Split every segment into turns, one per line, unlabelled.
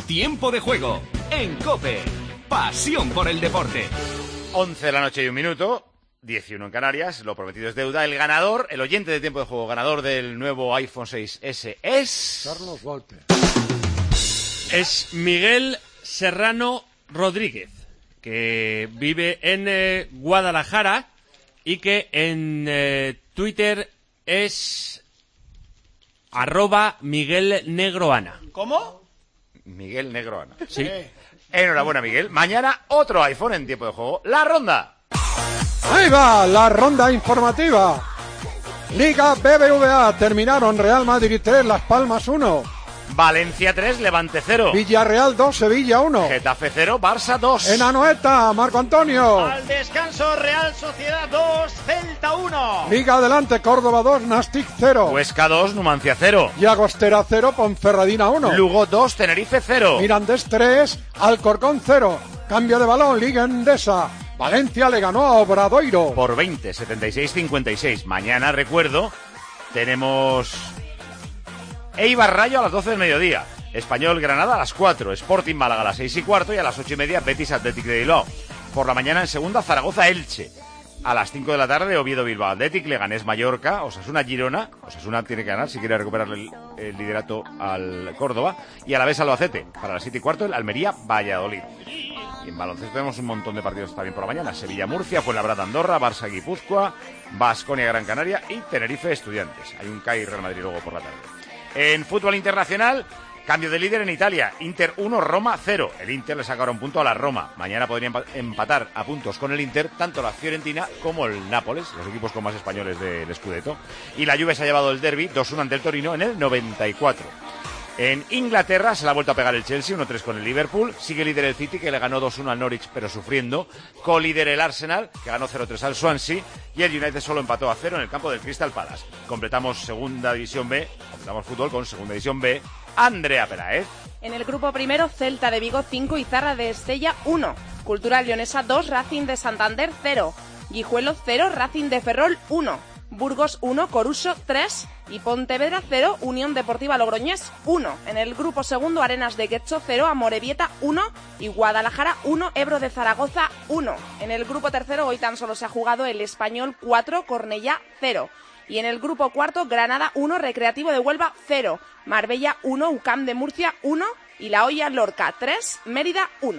Tiempo de juego en COPE. Pasión por el deporte.
11 de la noche y 1 minuto, 11 en Canarias, lo prometido es deuda. El ganador, el oyente de Tiempo de Juego, ganador del nuevo iPhone 6S es...
Carlos Walter.
Es Miguel Serrano Rodríguez, que vive en Guadalajara y que en Twitter es @MiguelNegroAna.
¿Cómo?
Miguel Negroana.
Sí.
Enhorabuena, Miguel. Mañana otro iPhone en Tiempo de Juego. La ronda.
Ahí va la ronda informativa. Liga BBVA, terminaron Real Madrid 3, Las Palmas 1.
Valencia 3, Levante 0.
Villarreal 2, Sevilla 1.
Getafe 0, Barça 2.
En Anoeta, Marco Antonio.
Al descanso, Real Sociedad 2, Celta 1.
Liga adelante, Córdoba 2, Nastic 0.
Huesca 2, Numancia 0.
Llagostera 0, Ponferradina 1.
Lugo 2, Tenerife 0.
Mirandés 3, Alcorcón 0. Cambio de balón, Liga Endesa. Valencia le ganó a Obradoiro.
Por 20, 76-56. Mañana, recuerdo, tenemos Eibar Rayo a las 12 del mediodía. Español Granada a las 4. Sporting Málaga a las 6:15 y a las 8:30 Betis Athletic de Bilbao. Por la mañana en segunda, Zaragoza Elche. A las 5 de la tarde, Oviedo Bilbao Athletic, Leganés Mallorca, Osasuna Girona. Osasuna tiene que ganar si quiere recuperar el liderato al Córdoba. Y a la vez Albacete. Para las 7:15 el Almería Valladolid. Y en baloncesto tenemos un montón de partidos también por la mañana. Sevilla-Murcia, Fuenlabrada Andorra, Barça-Guipúzcoa, Baskonia-Gran Canaria y Tenerife-Estudiantes. Hay un CAI Real Madrid luego por la tarde. En fútbol internacional, cambio de líder en Italia. Inter 1, Roma 0. El Inter le sacará un punto a la Roma. Mañana podrían empatar a puntos con el Inter tanto la Fiorentina como el Nápoles, los equipos con más españoles del Scudetto. Y la Juve se ha llevado el derbi 2-1 ante el Torino en el 94. En Inglaterra se la ha vuelto a pegar el Chelsea, 1-3 con el Liverpool. Sigue líder el City, que le ganó 2-1 al Norwich, pero sufriendo. Co-líder el Arsenal, que ganó 0-3 al Swansea. Y el United solo empató a 0 en el campo del Crystal Palace. Completamos Segunda División B, completamos fútbol con Segunda División B. Andrea Pelaez.
En el grupo primero, Celta de Vigo 5, Izarra de Estella 1. Cultural Leonesa 2, Racing de Santander 0. Guijuelo 0, Racing de Ferrol 1. Burgos 1, Coruso 3 y Pontevedra 0, Unión Deportiva Logroñés 1. En el grupo segundo, Arenas de Guecho 0, Amorebieta 1 y Guadalajara 1, Ebro de Zaragoza 1. En el grupo tercero, hoy tan solo se ha jugado el Español 4, Cornellá 0. Y en el grupo cuarto, Granada 1, Recreativo de Huelva 0, Marbella 1, UCAM de Murcia 1 y La Hoya Lorca 3, Mérida 1.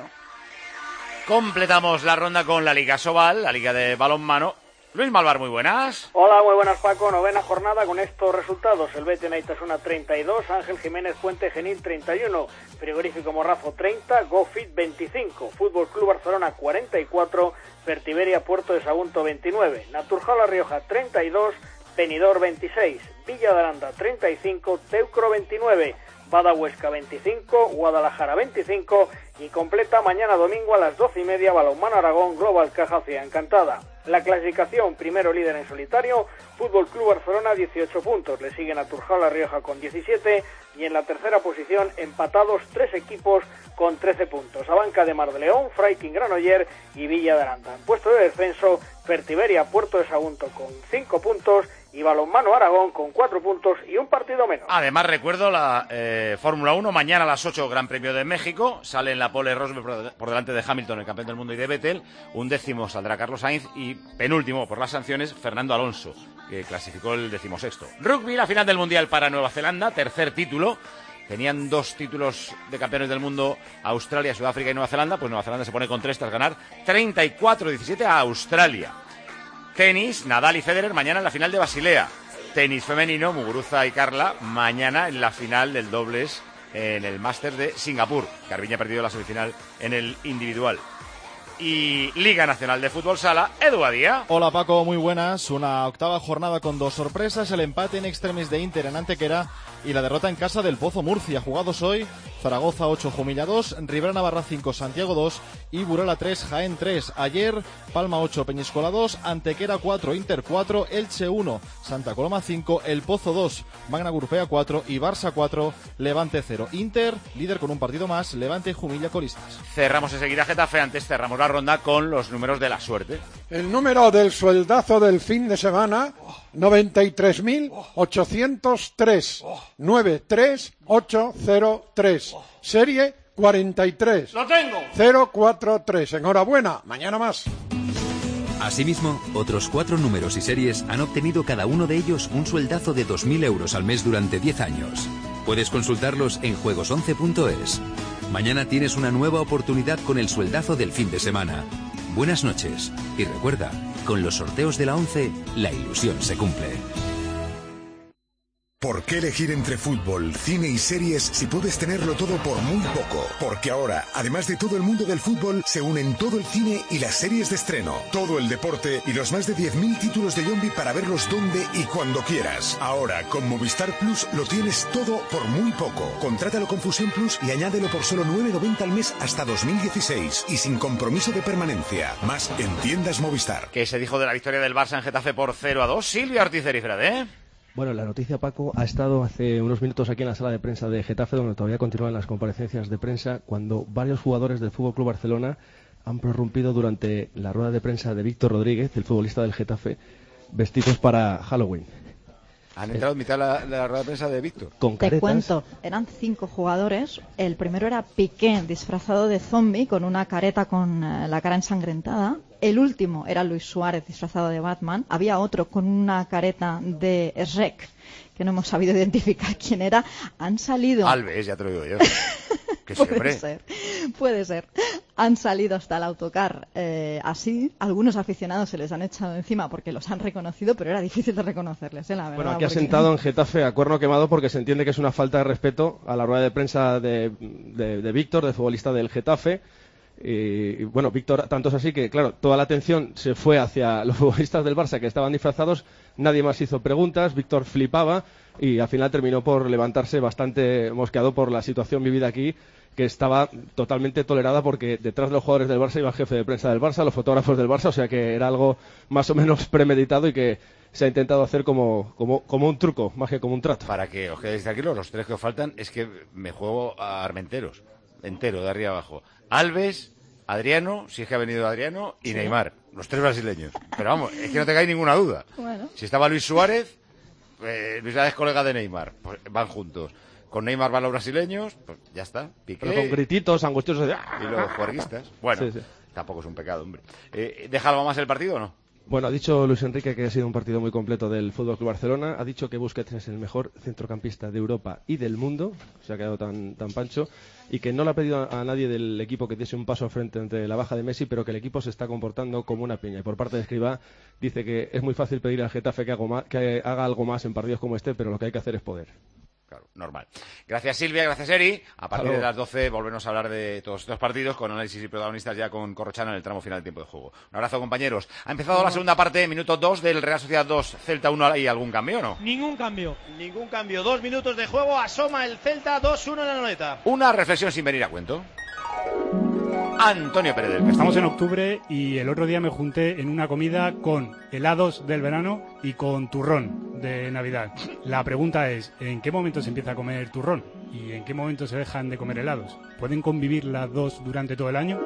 Completamos la ronda con la Liga Sobal, la Liga de Balonmano. Luis Malvar, muy buenas.
Hola, muy buenas, Paco. Novena jornada con estos resultados. El Betis Naitasuna 32, Ángel Jiménez Puente Genil 31, Frigorífico Morrazo 30, GoFit 25, Fútbol Club Barcelona 44, Fertiberia Puerto de Sagunto 29, Naturjala La Rioja 32, Benidorm 26, Villa de Aranda 35, Teucro 29, Bada Huesca 25, Guadalajara 25 y completa mañana domingo a las 12:30 Balonmano Aragón Global Caja Ciudad Encantada. La clasificación, primero líder en solitario, Fútbol Club Barcelona 18 puntos, le siguen a Turjal La Rioja con 17 y en la tercera posición empatados 3 equipos con 13 puntos, Abanca de Mar de León, Fraiking Granoller y Villa de Aranda. En puesto de descenso, Fertiberia Puerto de Sagunto con 5 puntos y Balonmano Aragón con 4 puntos y un partido menos.
Además, recuerdo la Fórmula 1, mañana a las 8, Gran Premio de México. Sale en la pole Rosberg por delante de Hamilton, el campeón del mundo, y de Vettel. 11º saldrá Carlos Sainz y penúltimo, por las sanciones, Fernando Alonso, que clasificó el 16º. Rugby, la final del Mundial para Nueva Zelanda, tercer título. Tenían 2 títulos de campeones del mundo, Australia, Sudáfrica y Nueva Zelanda. Pues Nueva Zelanda se pone con 3 tras ganar 34-17 a Australia. Tenis, Nadal y Federer mañana en la final de Basilea. Tenis femenino, Muguruza y Carla mañana en la final del dobles en el Máster de Singapur. Garbiñe ha perdido la semifinal en el individual. Y Liga Nacional de Fútbol Sala, Edu Badía.
Hola Paco, muy buenas. Una octava jornada con 2 sorpresas, el empate en extremis de Inter en Antequera y la derrota en casa del Pozo Murcia. Jugados hoy, Zaragoza 8, Jumilla 2, Ribera Navarra 5, Santiago 2 y Burela 3, Jaén 3. Ayer, Palma 8, Peñíscola 2, Antequera 4, Inter 4, Elche 1, Santa Coloma 5, El Pozo 2, Magna Gurpea 4 y Barça 4, Levante 0. Inter, líder con un partido más, Levante y Jumilla colistas.
Cerramos enseguida Getafe, antes cerramos la ronda con los números de la suerte.
El número del sueldazo del fin de semana, 93.803, 93803, serie 43.
¡Lo tengo!
043. Enhorabuena. Mañana más.
Asimismo, otros 4 números y series han obtenido cada uno de ellos un sueldazo de 2.000 euros al mes durante 10 años. Puedes consultarlos en juegos11.es. Mañana tienes una nueva oportunidad con el sueldazo del fin de semana. Buenas noches. Y recuerda, con los sorteos de la 11, la ilusión se cumple.
¿Por qué elegir entre fútbol, cine y series si puedes tenerlo todo por muy poco? Porque ahora, además de todo el mundo del fútbol, se unen todo el cine y las series de estreno, todo el deporte y los más de 10.000 títulos de Yombi para verlos donde y cuando quieras. Ahora, con Movistar Plus, lo tienes todo por muy poco. Contrátalo con Fusión Plus y añádelo por solo 9,90 al mes hasta 2016 y sin compromiso de permanencia. Más en tiendas Movistar.
¿Qué se dijo de la victoria del Barça en Getafe por 0-2? Silvia Ortiz Erifrade,
Bueno, la noticia, Paco, ha estado hace unos minutos aquí en la sala de prensa de Getafe, donde todavía continúan las comparecencias de prensa, cuando varios jugadores del FC Barcelona han prorrumpido durante la rueda de prensa de Víctor Rodríguez, el futbolista del Getafe, vestidos para Halloween.
Han entrado en mitad de la rueda de prensa de Víctor.
Con caretas.
Te cuento, eran 5 jugadores. El primero era Piqué, disfrazado de zombie, con una careta con la cara ensangrentada. El último era Luis Suárez, disfrazado de Batman. Había otro con una careta de Shrek, que no hemos sabido identificar quién era. Han salido...
Alves, ya te lo digo yo. Que
Puede ser. Han salido hasta el autocar así. Algunos aficionados se les han echado encima porque los han reconocido, pero era difícil de reconocerles, la verdad.
Bueno, aquí ha sentado en Getafe a cuerno quemado porque se entiende que es una falta de respeto a la rueda de prensa de Víctor, del futbolista del Getafe. Y bueno, Víctor, tanto es así que, claro, toda la atención se fue hacia los futbolistas del Barça que estaban disfrazados, nadie más hizo preguntas, Víctor flipaba y al final terminó por levantarse bastante mosqueado por la situación vivida aquí, que estaba totalmente tolerada porque detrás de los jugadores del Barça iba el jefe de prensa del Barça, los fotógrafos del Barça, o sea que era algo más o menos premeditado y que se ha intentado hacer como un truco, más que como un trato.
Para que os quedéis tranquilos, los 3 que os faltan es que me juego a Armenteros, entero, de arriba abajo. Alves, Adriano, si es que ha venido Adriano, y sí. Neymar, los 3 brasileños. Pero vamos, es que no tengáis ninguna duda.
Bueno.
Si estaba Luis Suárez, Luis Suárez es colega de Neymar, pues van juntos. Con Neymar van los brasileños, pues ya está. Piqué,
pero con grititos angustiosos
y los juerguistas. Bueno, sí. Tampoco es un pecado, hombre. ¿Deja algo más el partido o no?
Bueno, ha dicho Luis Enrique que ha sido un partido muy completo del FC Barcelona. Ha dicho que Busquets es el mejor centrocampista de Europa y del mundo. Se ha quedado tan pancho. Y que no le ha pedido a nadie del equipo que diese un paso al frente ante la baja de Messi, pero que el equipo se está comportando como una piña. Y por parte de Escribá dice que es muy fácil pedir al Getafe que haga algo más en partidos como este, pero lo que hay que hacer es poder.
Claro, normal. Gracias Silvia, gracias Eri. A partir de las 12 volveremos a hablar de todos estos partidos con análisis y protagonistas ya con Corrochano en el tramo final del tiempo de juego. Un abrazo, compañeros. Ha empezado la segunda parte, minuto 2 del Real Sociedad 2, Celta 1. ¿Hay algún cambio o no?
Ningún cambio. 2 minutos de juego, asoma el Celta 2-1 en la Anoeta.
Una reflexión sin venir a cuento. Antonio Pérez del Castillo.
Estamos en octubre y el otro día me junté en una comida con helados del verano y con turrón de Navidad. La pregunta es, ¿en qué momento se empieza a comer turrón? ¿Y en qué momento se dejan de comer helados? ¿Pueden convivir las dos durante todo el año?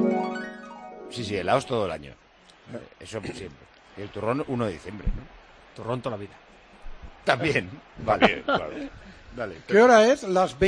Sí, helados todo el año. Eso siempre. Y el turrón 1 de diciembre, ¿no?
Turrón toda la vida.
También. Vale, vale. Dale.
¿Qué hora es? Las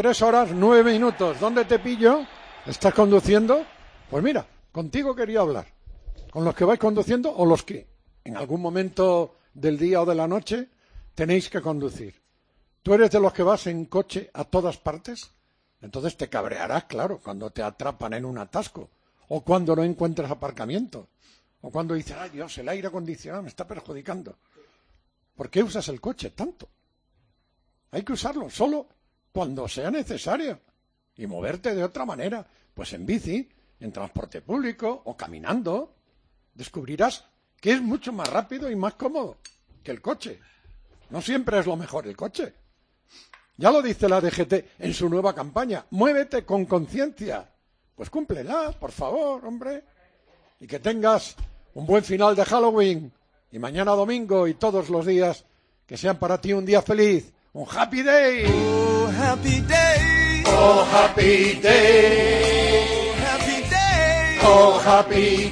23:09. ¿Dónde te pillo? ¿Estás conduciendo? Pues mira, contigo quería hablar. Con los que vais conduciendo o los que en algún momento del día o de la noche tenéis que conducir. ¿Tú eres de los que vas en coche a todas partes? Entonces te cabrearás, claro, cuando te atrapan en un atasco. O cuando no encuentras aparcamiento. O cuando dices, ¡ay Dios, el aire acondicionado me está perjudicando! ¿Por qué usas el coche tanto? Hay que usarlo solo cuando sea necesario. Y moverte de otra manera, pues en bici, en transporte público o caminando. Descubrirás que es mucho más rápido y más cómodo que el coche. No siempre es lo mejor el coche. Ya lo dice la DGT en su nueva campaña. Muévete con conciencia. Pues cúmplela, por favor, hombre. Y que tengas un buen final de Halloween. Y mañana domingo y todos los días que sean para ti un día feliz. Un happy day.
Oh, happy day.
Oh, happy day.
Oh, happy day.
Oh, happy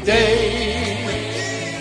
day.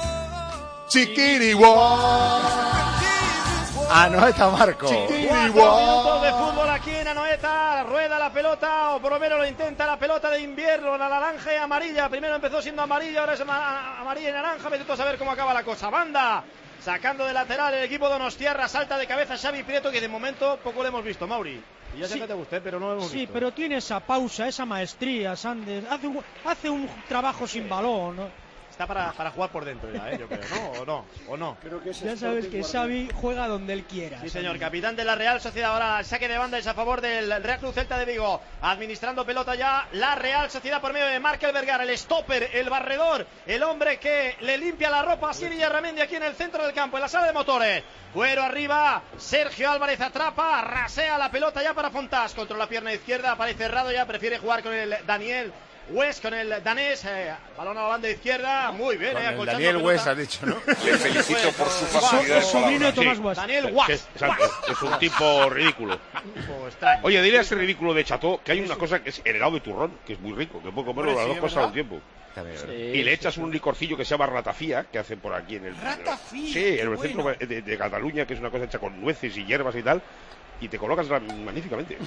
Chiquiriwa. Anoeta Marco.
4 minutos de fútbol aquí en Anoeta. Rueda la la pelota, o por lo menos lo intenta, la pelota de invierno, la naranja y amarilla. Primero empezó siendo amarilla, ahora es amarilla y naranja. Vete a saber cómo acaba la cosa. Banda sacando de lateral el equipo donostiarra, salta de cabeza Xavi Prieto, que de momento poco lo hemos visto, Mauri. Y ya sé que te guste, pero no lo hemos visto.
Sí, pero tiene esa pausa, esa maestría, Sanders. Hace un trabajo sin balón, ¿no?
Está para jugar por dentro ya, yo creo, ¿no? ¿O no?
Creo que
ya sabes que Xavi juega donde él quiera.
Sí, señor, capitán de la Real Sociedad. Ahora el saque de banda es a favor del Real Club Celta de Vigo. Administrando pelota ya la Real Sociedad por medio de Markel Vergara, el stopper, el barredor, el hombre que le limpia la ropa a Siri Yarramendi aquí en el centro del campo, en la sala de motores. Cuero arriba, Sergio Álvarez atrapa, rasea la pelota ya para Fontás. Contra la pierna izquierda, aparece cerrado ya, prefiere jugar con el Daniel West, con el danés, balón a la banda izquierda, muy bien,
el Daniel West ha dicho, ¿no? Le felicito por su facilidad de palabras.
Daniel West.
Es un tipo ridículo. Oye, dile a ese ridículo de Chateau que hay una cosa que es el helado de turrón, que es muy rico, que puedo comerlo las dos cosas al tiempo. Y le echas un licorcillo que se llama ratafía, que hacen por aquí en el...
Ratafía.
Sí, en el centro de Cataluña, que es una cosa hecha con nueces y hierbas y tal. Y te colocas magníficamente.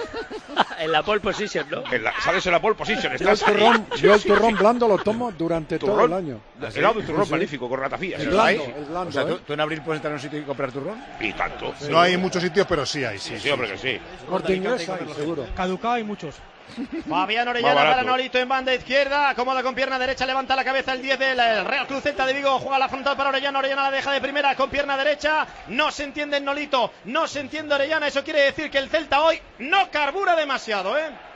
En la pole position, ¿no?
Sales en la pole position.
Yo el turrón blando lo tomo durante todo el año.
Helado de turrón magnífico, con ratafía.
El blando,
o sea, ¿tú en abril puedes entrar a un sitio y comprar turrón?
Y tanto.
No hay muchos sitios, pero sí hay.
Sí, hombre, que sí.
Corte Inglés hay, seguro.
Caducado hay muchos.
Fabián Orellana para Nolito en banda izquierda, cómoda con pierna derecha, levanta la cabeza el 10 del Real Club Celta de Vigo, juega la frontal para Orellana, Orellana la deja de primera con pierna derecha, no se entiende en Nolito, no se entiende Orellana, eso quiere decir que el Celta hoy no carbura demasiado,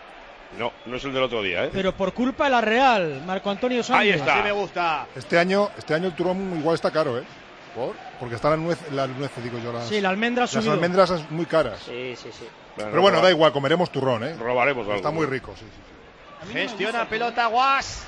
No es el del otro día,
Pero por culpa de la Real, Marco Antonio Santos.
Ahí está.
Sí me gusta.
Este año el turrón igual está caro, Porque está la nuez, digo yo.
Sí, la almendra ha subido.
Las almendras son muy caras.
Sí.
Pero bueno, da igual, comeremos turrón,
Robaremos algo.
Está muy rico, sí.
Gestiona pelota Guas.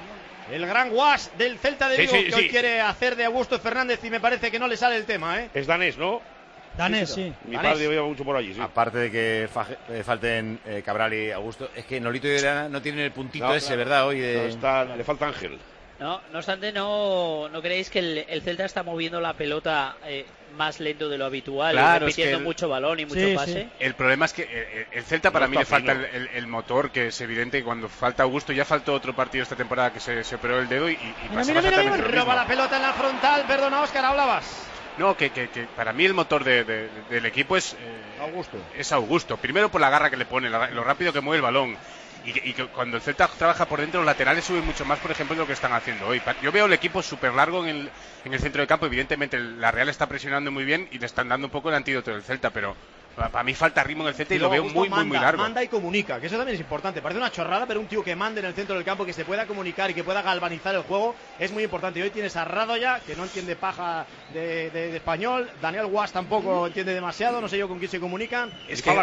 El gran Guas del Celta de Vigo, que hoy quiere hacer de Augusto Fernández y me parece que no le sale el tema,
Es danés, ¿no?
Danés, sí.
Mi padre iba mucho por allí, sí.
Aparte de que falten Cabral y Augusto, es que Nolito y Orellana no tienen el puntito ese, ¿verdad? Hoy
le falta Ángel.
No obstante, ¿no creéis que el Celta está moviendo la pelota más lento de lo habitual,
claro,
repitiendo mucho balón y mucho pase?
Sí. El problema es que el Celta para mí le falta el motor, que es evidente que cuando falta Augusto, ya faltó otro partido esta temporada que se operó el dedo y pasa exactamente lo mismo.
Roba la pelota en la frontal, perdona Óscar, hablabas.
No, que para mí el motor del equipo es
Augusto.
Es Augusto. Primero por la garra que le pone, lo rápido que mueve el balón. Y que cuando el Celta trabaja por dentro, los laterales suben mucho más, por ejemplo, de lo que están haciendo hoy. Yo veo el equipo súper largo en el centro de campo. Evidentemente, la Real está presionando muy bien y le están dando un poco el antídoto del Celta, pero para mí falta ritmo en el Celta y lo veo muy largo.
Manda y comunica, que eso también es importante. Parece una chorrada, pero un tío que mande en el centro del campo, que se pueda comunicar y que pueda galvanizar el juego, es muy importante. Y hoy tienes a Radoya, que no entiende paja de español. Daniel Guas tampoco entiende demasiado, no sé yo con quién se comunican.
Es que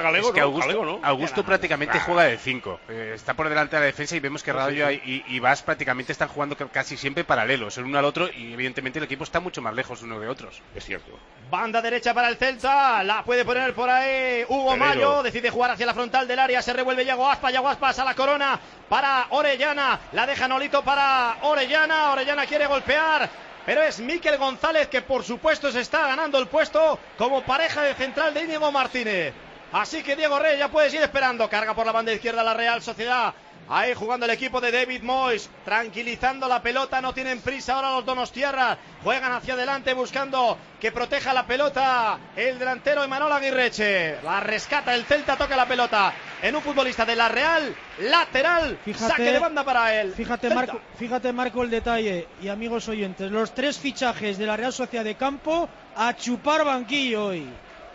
Augusto prácticamente juega de 5. Está por delante de la defensa y vemos que Radoya y Vas prácticamente están jugando casi siempre paralelos, el uno al otro, y evidentemente el equipo está mucho más lejos uno de otros.
Es cierto.
Banda derecha para el Celta, la puede poner por ahí Hugo Mayo, decide jugar hacia la frontal del área, se revuelve Yago Aspas a la corona para Orellana, la deja Nolito para Orellana quiere golpear, pero es Mikel González que por supuesto se está ganando el puesto como pareja de central de Íñigo Martínez. Así que Diego Rey ya puedes ir esperando, carga por la banda izquierda la Real Sociedad. Ahí jugando el equipo de David Moyes, tranquilizando la pelota, no tienen prisa ahora los donostiarras, juegan hacia adelante buscando que proteja la pelota el delantero Imanol Aguirreche, la rescata el Celta, toca la pelota en un futbolista de la Real, lateral, saque de banda para él.
Fíjate Marco el detalle, y amigos oyentes, los 3 fichajes de la Real Sociedad de campo a chupar banquillo hoy.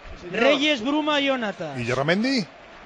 Reyes, Bruma y Jonathan.
¿Y Yarramendi?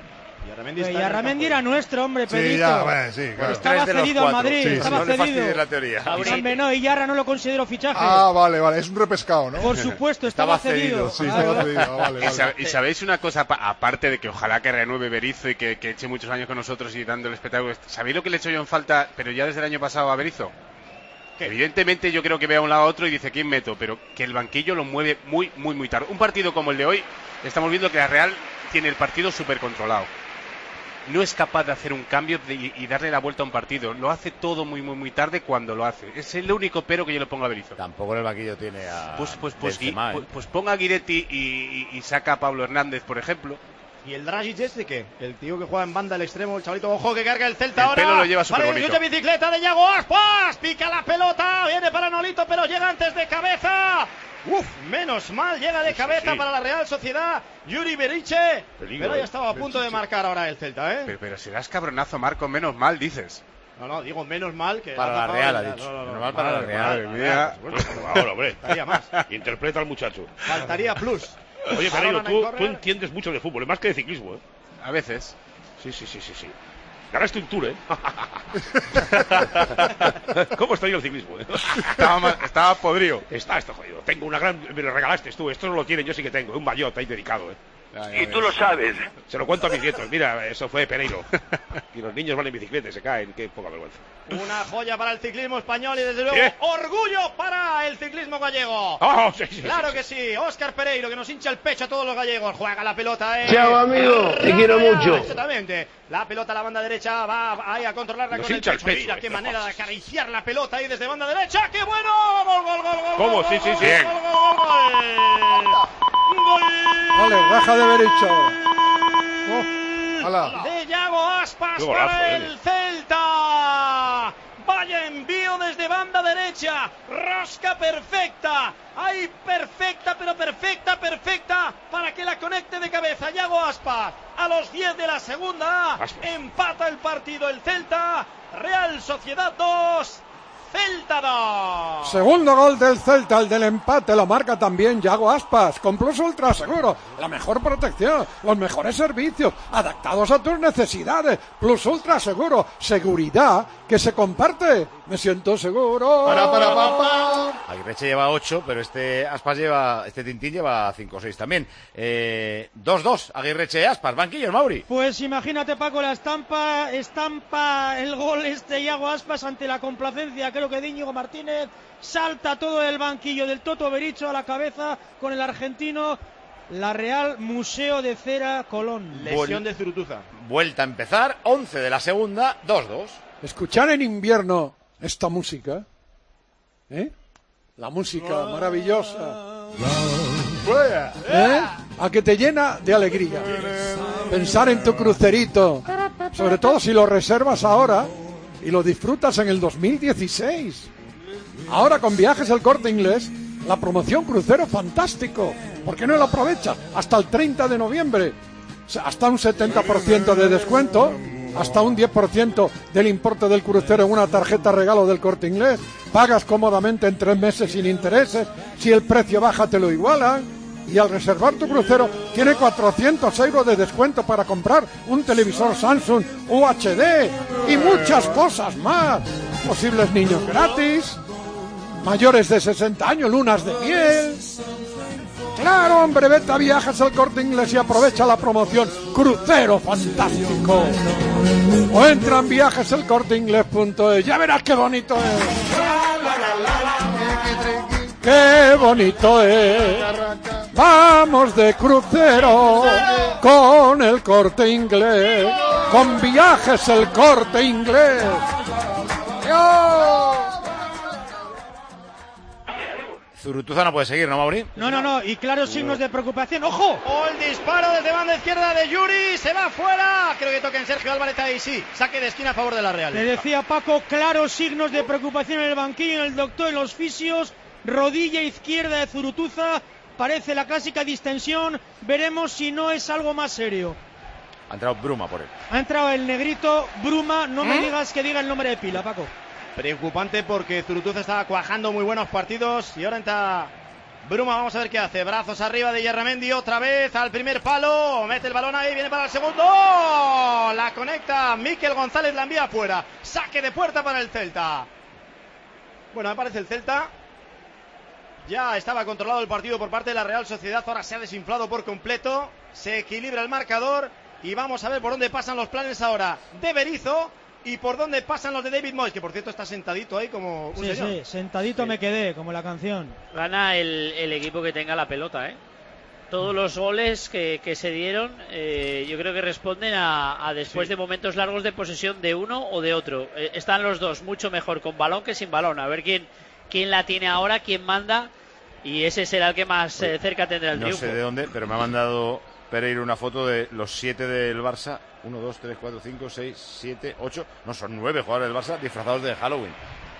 Yarramendi era nuestro, hombre, Pedrito.
Sí, ya, bueno, sí, claro.
Estaba cedido a Madrid, estaba cedido.
La teoría.
Hombre, no, y Yarra no lo considero fichaje.
Ah, vale, es un repescado, ¿no?
Por supuesto, estaba cedido.
Sí, estaba cedido, vale.
¿Y sabéis una cosa, aparte de que ojalá que renueve Berizzo y que eche muchos años con nosotros y dando el espectáculo? ¿Sabéis lo que le he hecho yo en falta, pero ya desde el año pasado a Berizzo? Evidentemente yo creo que ve a un lado a otro y dice ¿quién meto? Pero que el banquillo lo mueve muy tarde. Un partido como el de hoy, estamos viendo que la Real tiene el partido súper controlado. No es capaz de hacer un cambio y darle la vuelta a un partido. Lo hace todo muy tarde cuando lo hace. Es el único pero que yo le pongo a Berizzo.
Tampoco en el banquillo tiene a
pues ponga a Guidetti y saca a Pablo Hernández, por ejemplo.
¿Y el Dragic este qué? El tío que juega en banda, el extremo, el chavalito, ojo que carga el Celta
el
ahora.
Pelo lo lleva súper bonito.
Para bicicleta de Yago Aspas, pica la pelota, viene para Nolito, pero llega antes de cabeza. Uf, menos mal, llega de cabeza para la Real Sociedad, Yuri Beriche. Pero ya estaba a punto de marcar ahora el Celta, ¿eh?
Pero serás cabronazo, Marco, menos mal, dices.
No, digo menos mal que...
Para la Real, ha dicho. Menos mal para la Real.
Madre mía. Ahora, hombre.
Faltaría más.
Interpreta al muchacho.
Faltaría plus.
Oye, Pereiro, tú entiendes mucho de fútbol, más que de ciclismo, ¿eh?
A veces.
Sí. Ganaste un tour, ¿eh? ¿Cómo está yo el ciclismo?
Estaba podrido.
Está jodido. Tengo una gran... Me lo regalaste tú. Esto no lo tienen, yo sí que tengo. Un maillot ahí dedicado, ¿eh?
Y tú lo sabes.
Se lo cuento a mis nietos. Mira, eso fue Pereiro. Y los niños van en bicicleta y se caen. Qué poca vergüenza.
Una joya para el ciclismo español y desde luego orgullo para el ciclismo gallego.
Sí,
claro que sí. Óscar Pereiro, que nos hincha el pecho a todos los gallegos. Juega la pelota,
Chao, amigo. Te quiero mucho.
Exactamente. La pelota a la banda derecha va ahí a controlarla
nos
con
hincha
el pecho. Mira qué manera de acariciar la pelota ahí desde banda derecha. ¡Qué bueno! ¡Gol!
¿Cómo? Sí.
¡Gol!
Vale, raja de Bericho.
De Yago Aspas para el Celta. Vaya envío desde banda derecha. Rosca perfecta. Ahí perfecta, pero perfecta. Para que la conecte de cabeza. Yago Aspas. A los 10 de la segunda. Empata el partido el Celta. Real Sociedad 2. Celta 2.
Segundo gol del Celta, el del empate, lo marca también Yago Aspas, con Plus Ultra Seguro, la mejor protección, los mejores servicios, adaptados a tus necesidades. Plus Ultra Seguro, seguridad que se comparte. Me siento seguro.
Aguirreche lleva 8, pero este Tintín lleva 5 o 6 también. 2-2, Aguirreche Aspas, banquillo, Mauri.
Pues imagínate, Paco, la estampa el gol Yago Aspas ante la complacencia, creo que de Íñigo Martínez. Salta todo el banquillo del Toto Bericho a la cabeza con el argentino. La Real Museo de Cera Colón.
Lesión de Zurutuza.
Vuelta a empezar, 11 de la segunda, 2-2.
Escuchar en invierno esta música, la música maravillosa, a que te llena de alegría. Pensar en tu crucerito, sobre todo si lo reservas ahora y lo disfrutas en el 2016. Ahora con Viajes El Corte Inglés, la promoción crucero fantástico. ¿Por qué no lo aprovechas? Hasta el 30 de noviembre. O sea, hasta un 70% de descuento, hasta un 10% del importe del crucero en una tarjeta regalo del Corte Inglés. Pagas cómodamente en 3 meses sin intereses. Si el precio baja te lo igualan. Y al reservar tu crucero tiene 400 euros de descuento para comprar un televisor Samsung UHD y muchas cosas más. Posibles niños gratis, mayores de 60 años, lunas de miel. Claro, hombre, vete a Viajes El Corte Inglés y aprovecha la promoción Crucero Fantástico. O entra en viajeselcorteinglés.es. Ya verás qué bonito es. ¡Qué bonito es! Vamos de crucero con el Corte Inglés, con Viajes El Corte Inglés. ¡Dios!
Zurutuza no puede seguir, ¿no, Mauri?
No, y claros signos de preocupación. ¡Ojo!
El disparo desde banda izquierda de Yuri, se va fuera. Creo que toca en Sergio Álvarez ahí, sí. Saque de esquina a favor de la Real.
Le decía Paco, claros signos de preocupación en el banquillo, en el doctor, en los fisios. Rodilla izquierda de Zurutuza, parece la clásica distensión. Veremos si no es algo más serio.
Ha entrado Bruma por él.
Ha entrado el negrito Bruma, no me digas que diga el nombre de pila, Paco.
Preocupante porque Zurutuza estaba cuajando muy buenos partidos y ahora entra Bruma, vamos a ver qué hace. Brazos arriba de Yerramendi otra vez al primer palo, mete el balón ahí, viene para el segundo. ¡Oh! La conecta Miquel González, la envía afuera. Saque de puerta para el Celta. Bueno, me parece el Celta. Ya estaba controlado el partido por parte de la Real Sociedad, ahora se ha desinflado por completo, se equilibra el marcador y vamos a ver por dónde pasan los planes ahora de Berizzo y por dónde pasan los de David Moyes, que por cierto está sentadito ahí como un señor.
Sí, sentadito me quedé, como la canción.
Gana el equipo que tenga la pelota, Todos los goles que se dieron, yo creo que responden a después de momentos largos de posesión de uno o de otro. Están los dos mucho mejor con balón que sin balón. A ver quién la tiene ahora, quién manda, y ese será el que más cerca tendrá el triunfo.
No sé de dónde, pero me ha mandado Pereiro una foto de los 7 del Barça. 1, 2, 3, 4, 5, 6, 7, 8. No, son 9 jugadores del Barça disfrazados de Halloween.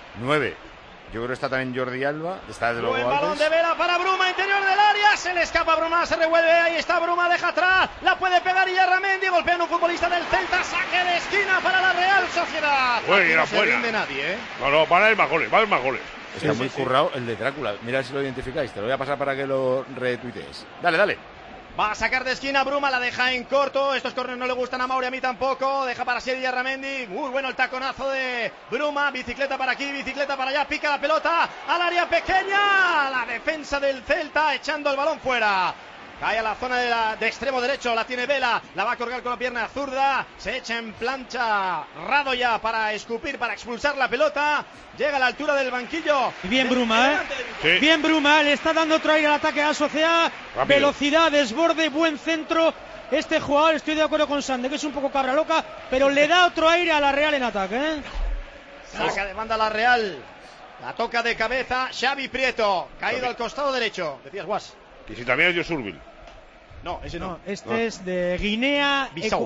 9. Yo creo que está también Jordi Alba. Está desde luego
Buen
Alves.
balón de Vela para Bruma, interior del área. Se le escapa Bruma, se revuelve. Ahí está Bruma, deja atrás. La puede pegar Iyarramendi. Golpeando un futbolista del Celta. Saque de esquina para la Real Sociedad.
Bueno,
no se rinde nadie, ¿eh?
No, van a ir más goles, van a ir más goles.
Está muy currado el de Drácula. Mira si lo identificáis. Te lo voy a pasar para que lo retuitees. Dale.
Va a sacar de esquina Bruma, la deja en corto. Estos corners no le gustan a Mauri, a mí tampoco. Deja para Sergi Arramendi. Muy bueno el taconazo de Bruma. Bicicleta para aquí, bicicleta para allá. Pica la pelota al área pequeña. La defensa del Celta echando el balón fuera. Cae a la zona de extremo derecho, la tiene Vela, la va a colgar con la pierna zurda, se echa en plancha Radoya para escupir, para expulsar la pelota, llega a la altura del banquillo.
Bien Bruma,
Sí.
Bien Bruma, le está dando otro aire al ataque a la Sociedad,
Rápido.
velocidad, desborde, buen centro. Este jugador, estoy de acuerdo con Sande, que es un poco cabra loca, pero le da otro aire a la Real en ataque, ¿eh?
Saca de banda la Real, la toca de cabeza Xavi Prieto, caído al costado derecho. Decías, Guas.
Y si también es Josurbil.
No, ese no.
Este es de Guinea
Bissau.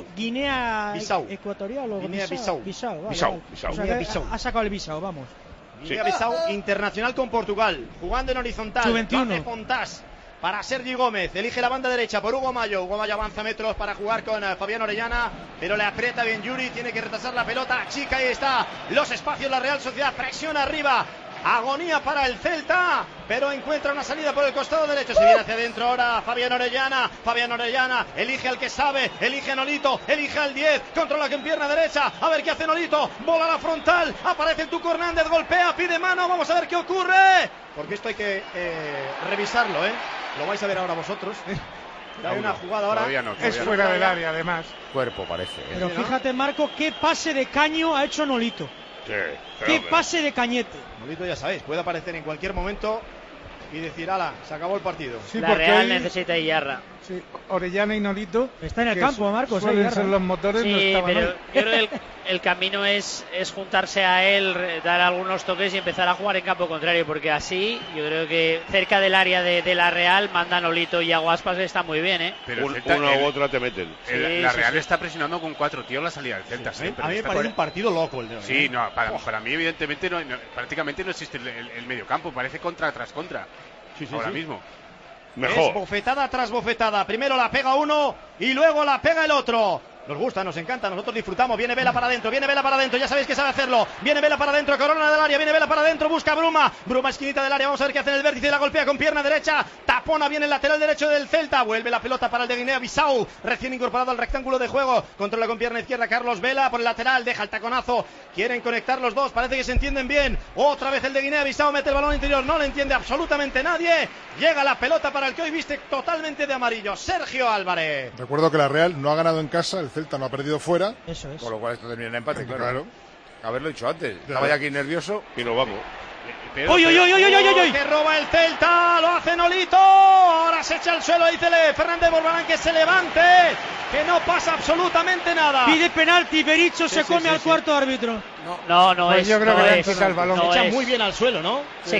Bissau Ecuatorial o
Guinea-Bissau.
Bissau.
Bissau.
O sea,
Guinea-Bissau.
ha sacado el Bissau, vamos.
Guinea-Bissau internacional con Portugal, jugando en horizontal.
Sub-21.
Hace Fontás para Sergi Gómez, elige la banda derecha por Hugo Mayo. Hugo Mayo avanza metros para jugar con Fabián Orellana, pero le aprieta bien Yuri, tiene que retrasar la pelota, chica, ahí está, los espacios, la Real Sociedad presiona arriba. Agonía para el Celta, pero encuentra una salida por el costado derecho. Se viene hacia adentro ahora Fabián Orellana. Fabián Orellana elige al que sabe, elige a Nolito, elige al 10, controla con pierna derecha. A ver qué hace Nolito, bola a la frontal. Aparece el Tuco Hernández, golpea, pide mano. Vamos a ver qué ocurre, porque esto hay que revisarlo, ¿eh? Lo vais a ver ahora vosotros. Hay una jugada ahora.
Es fuera del área, además.
Cuerpo parece.
Pero fíjate, Marco, qué pase de caño ha hecho Nolito.
Sí,
Qué pase de cañete.
Nolito, ya sabéis, puede aparecer en cualquier momento y decir, ala, se acabó el partido.
Sí,
La
porque
Real
ahí-
necesita Iyarra.
Sí, Orellana y Nolito.
Está en el
que
campo, Marcos.
Suelen
Iyarra.
ser los motores, no
Sí,
estaban
pero
hoy.
yo creo que el camino es juntarse a él, dar algunos toques y empezar a jugar en campo contrario, porque así yo creo que cerca del área de la Real manda Nolito y Aguaspas está muy bien, ¿eh?
Pero
Una u otra te meten.
La Real está presionando con 4 tíos la salida del Celta. siempre.
A mí me
Está
parece un partido loco el de hoy.
Sí, no, para mí evidentemente prácticamente no existe el medio campo, parece contra tras contra. Ahora mismo.
Es bofetada tras bofetada. Primero la pega uno y luego la pega el otro. Nos gusta, nos encanta, nosotros disfrutamos. Viene Vela para adentro, ya sabéis que sabe hacerlo. Viene Vela para adentro, corona del área, viene Vela para adentro, busca a Bruma. Bruma, esquinita del área, vamos a ver qué hace en el vértice, la golpea con pierna derecha. Tapona bien el lateral derecho del Celta. Vuelve la pelota para el de Guinea-Bissau, recién incorporado al rectángulo de juego. Controla con pierna izquierda Carlos Vela por el lateral, deja el taconazo. Quieren conectar los dos, parece que se entienden bien. Otra vez el de Guinea-Bissau mete el balón interior, no le entiende absolutamente nadie. Llega la pelota para el que hoy viste totalmente de amarillo, Sergio Álvarez.
Recuerdo que la Real no ha ganado en casa, el Celta no ha perdido fuera.
Eso es.
Con lo cual esto termina en empate, claro.
Claro.
Haberlo dicho antes. Estaba ya aquí nervioso.
Y nos vamos.
¡Oy!
Que roba el Celta, lo hace Nolito. Ahora se echa al suelo, dícele Fernández Borbalán que se levante, que no pasa absolutamente nada.
Pide penalti, Bericho se come al cuarto árbitro.
No
Pues
es.
yo creo
no
que le han
es.
quitado el balón.
No
Se echa
es.
muy bien al suelo, ¿no?
Se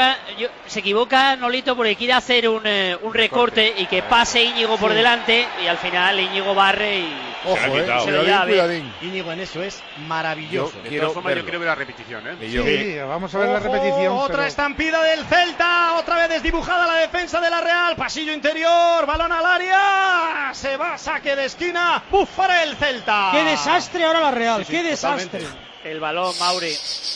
equivoca Nolito porque quiere hacer un recorte y que pase Íñigo por delante y al final Íñigo barre y
Ojo,
se lo lleva bien.
Íñigo en eso es maravilloso.
De todas formas, yo quiero ver la repetición, ¿eh?
Sí, vamos a ver la
Ojo,
repetición.
otra
pero-
estampida del Celta, otra vez desdibujada la defensa de la Real, pasillo interior, balón al área, se va, saque de esquina, para el Celta.
¡Qué desastre ahora la Real!
Sí,
¡Qué
totalmente.
desastre!
El balón, Mauri.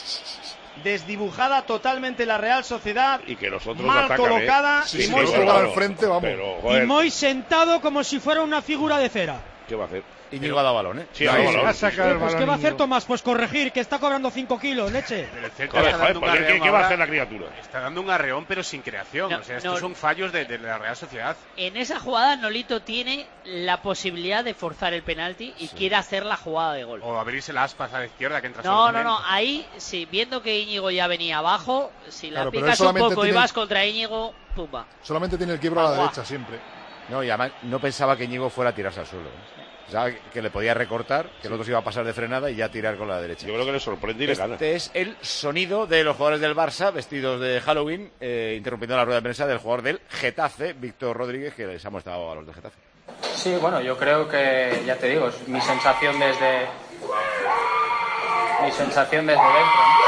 Desdibujada totalmente la Real Sociedad,
Y que nosotros
mal
atacan,
colocada,
Sí,
y
sí,
muy
sí,
segura.
jugar al frente, vamos.
Pero,
Y
joder,
Moy sentado como si fuera una figura de cera.
¿qué va a hacer?
Íñigo ha dado balón, ¿eh?
Sí, ha dado balón.
Ha sacado el
Pues
balón.
¿qué va a hacer
Íñigo.
Tomás? Pues corregir, que está cobrando 5 kilos, leche.
Pero el Celta
Joder,
está
joder,
dando un
pues, ¿qué
arreón
va a
ahora.
hacer la criatura?
Está dando un arreón, pero sin creación.
No,
o sea, estos
no.
son fallos de la Real Sociedad.
En esa jugada Nolito tiene la posibilidad de forzar el penalti y quiere hacer la jugada de gol.
O abrirse las aspas a la izquierda que entra solo
No,
también.
ahí sí, viendo que Íñigo ya venía abajo, si la
Claro, pero
picas
él
un
solamente
poco y
tiene-
vas contra Íñigo, pumba.
Solamente tiene el quiebro a la
Agua.
derecha siempre.
No, y además no pensaba que Íñigo fuera a tirarse al suelo. O sea, que le podía recortar, que el otro se iba a pasar de frenada y ya tirar con la derecha.
Yo creo que le sorprende y le gana.
Este es el sonido de los jugadores del Barça vestidos de Halloween, interrumpiendo la rueda de prensa del jugador del Getafe, Víctor Rodríguez, que les ha mostrado a los del Getafe.
Sí, bueno, yo creo que, ya te digo, es mi sensación desde dentro, ¿no?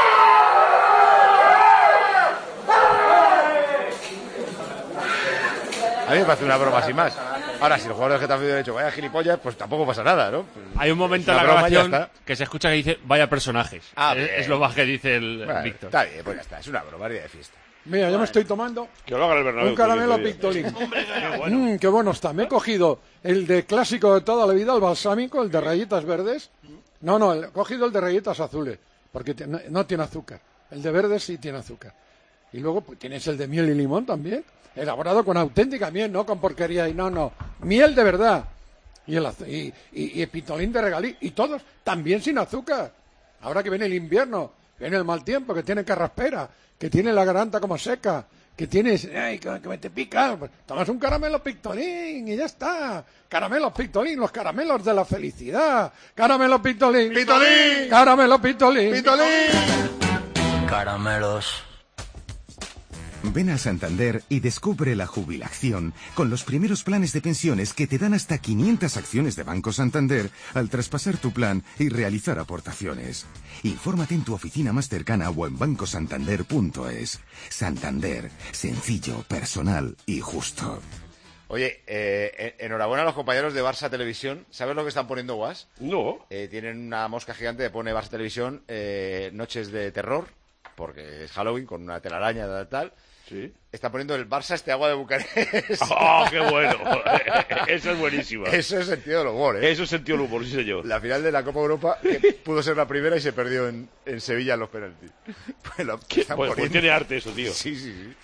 A mí me parece una broma sin más. Ahora, si el jugador del Getafe hubiera dicho vaya gilipollas, pues tampoco pasa nada, ¿no?
Hay un momento en la grabación que se escucha que dice vaya personajes. Es lo más que dice el Víctor.
Está bien, pues ya está, es una broma de fiesta.
Mira, yo me estoy tomando
que lo haga el Bernabéu,
un caramelo Pictolín. Qué bueno está. Me he cogido el de clásico de toda la vida, el balsámico, el de rayitas verdes. No, he cogido el de rayitas azules, porque no tiene azúcar. El de verdes sí tiene azúcar. Y luego pues, tienes el de miel y limón también, elaborado con auténtica miel, no con porquería y no. Miel de verdad. Y el pictolín de regalí. Y todos también sin azúcar. Ahora que viene el invierno, viene el mal tiempo, que tiene carraspera, que tiene la garganta como seca, que tienes, que me te pica, pues, tomas un caramelo Pictolín y ya está. Caramelos Pictolín, los caramelos de la felicidad. Caramelo Pictolín.
¡Pictolín!
Caramelo Pictolín.
¡Pictolín!
Caramelos.
Ven a Santander y descubre la jubilación con los primeros planes de pensiones que te dan hasta 500 acciones de Banco Santander al traspasar tu plan y realizar aportaciones. Infórmate en tu oficina más cercana o en bancosantander.es. Santander, sencillo, personal y justo.
Oye, enhorabuena a los compañeros de Barça Televisión. ¿Sabes lo que están poniendo, Guas?
No.
Tienen una mosca gigante que pone Barça Televisión Noches de Terror, porque es Halloween con una telaraña tal.
Sí.
Está poniendo el Barça agua de Bucarest.
¡Oh, qué bueno! Eso es buenísimo.
Eso es sentido del humor, ¿eh?
Eso es sentido del humor, sí señor.
La final de la Copa Europa, que pudo ser la primera y se perdió en Sevilla en los penaltis.
Pues tiene arte eso, tío.
Sí.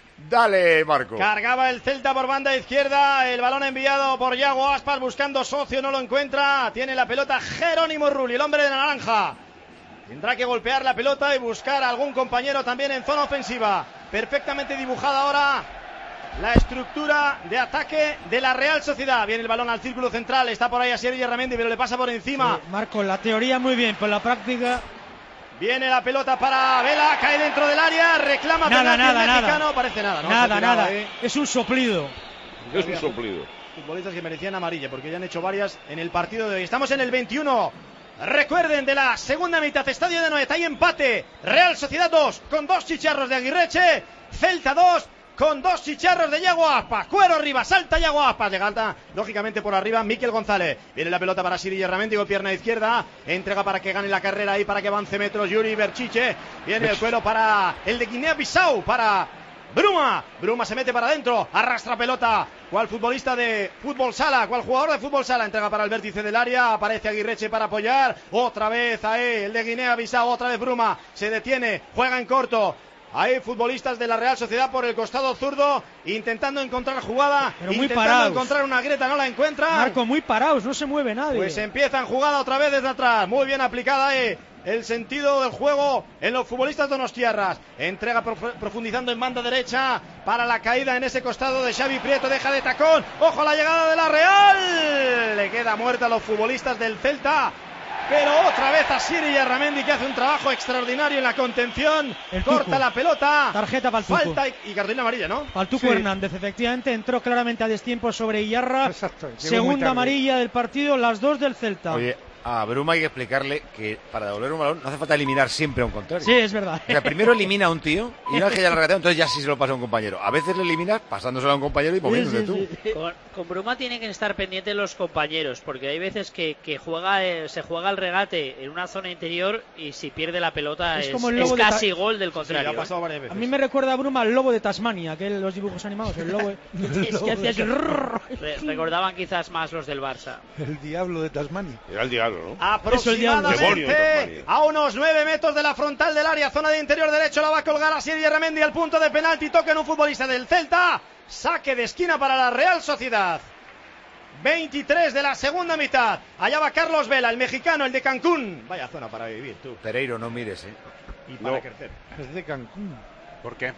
Dale, Marco.
Cargaba el Celta por banda izquierda. El balón enviado por Yago Aspas buscando socio, no lo encuentra. Tiene la pelota Jerónimo Rulli, el hombre de la naranja. Tendrá que golpear la pelota y buscar a algún compañero también en zona ofensiva. Perfectamente dibujada ahora la estructura de ataque de la Real Sociedad. Viene el balón al círculo central. Está por ahí Asier Villarramendi, pero le pasa por encima.
Sí, Marco, la teoría muy bien, pero la práctica...
Viene la pelota para Vela, cae dentro del área, reclama penalti el mexicano. Parece nada, ¿no?
Nada. Es un soplido.
Es un soplido.
Futbolistas que merecían amarilla porque ya han hecho varias en el partido de hoy. Estamos en el 21. Recuerden, de la segunda mitad, Estadio de Anoeta, hay empate. Real Sociedad 2 con 2 chicharros de Aguirreche. Celta 2 con 2 chicharros de Yago Aspas. Cuero arriba, salta Yago Aspas. Le gana, lógicamente, por arriba Mikel González. Viene la pelota para Siri Yerramendi, pierna izquierda. Entrega para que gane la carrera ahí, para que avance metros Yuri Berchiche. Viene el cuero para el de Guinea-Bissau, para Bruma. Bruma se mete para adentro, arrastra pelota. ¿Cuál futbolista de fútbol sala? ¿Cuál jugador de fútbol sala? Entrega para el vértice del área. Aparece Aguirreche para apoyar. Otra vez ahí el de Guinea-Bissau. Otra vez Bruma. Se detiene. Juega en corto. Hay futbolistas de la Real Sociedad por el costado zurdo intentando encontrar jugada,
pero muy
intentando
parados.
encontrar una grieta, no la encuentra.
Marco, muy parados, no se mueve nadie.
Pues empiezan jugada otra vez desde atrás. Muy bien aplicada ahí el sentido del juego en los futbolistas donostiarras. Entrega profundizando en banda derecha para la caída en ese costado de Xavi Prieto. Deja de tacón. Ojo a la llegada de la Real. Le queda muerta a los futbolistas del Celta. Pero otra vez a Siri Yerramendi, que hace un trabajo extraordinario en la contención. Corta la pelota.
Tarjeta para el Tucu.
Falta y cartulina amarilla, ¿no?
Para el Tucu Hernández, efectivamente, entró claramente a destiempo sobre Iyarra.
Exacto.
Segunda amarilla del partido, las 2 del Celta.
Oye, a Bruma hay que explicarle que para devolver un balón no hace falta eliminar siempre a un contrario.
Sí, es verdad.
O sea, primero elimina a un tío y una vez que ya lo ha regateado, entonces ya sí se lo pasa a un compañero. A veces le eliminas pasándoselo a un compañero y moviéndote tú.
Con Bruma tienen que estar pendientes los compañeros, porque hay veces que se juega el regate en una zona interior y si pierde la pelota es casi gol del contrario.
Sí, ha pasado varias veces.
A mí me recuerda a Bruma al lobo de Tasmania, que los dibujos animados, el lobo.
Es que hacía así. Recordaban quizás más los del Barça.
El diablo de Tasmania.
Era el diablo, ¿no?
Aproximadamente a unos 9 metros de la frontal del área, zona de interior derecho, la va a colgar a Asier Yerramendi al punto de penalti. Toca en un futbolista del Celta. Saque de esquina para la Real Sociedad. 23 de la segunda mitad. Allá va Carlos Vela, el mexicano, el de Cancún. Vaya zona para vivir, tú.
Pereiro, no mires,
Y para crecer.
Es de Cancún.
¿Por qué?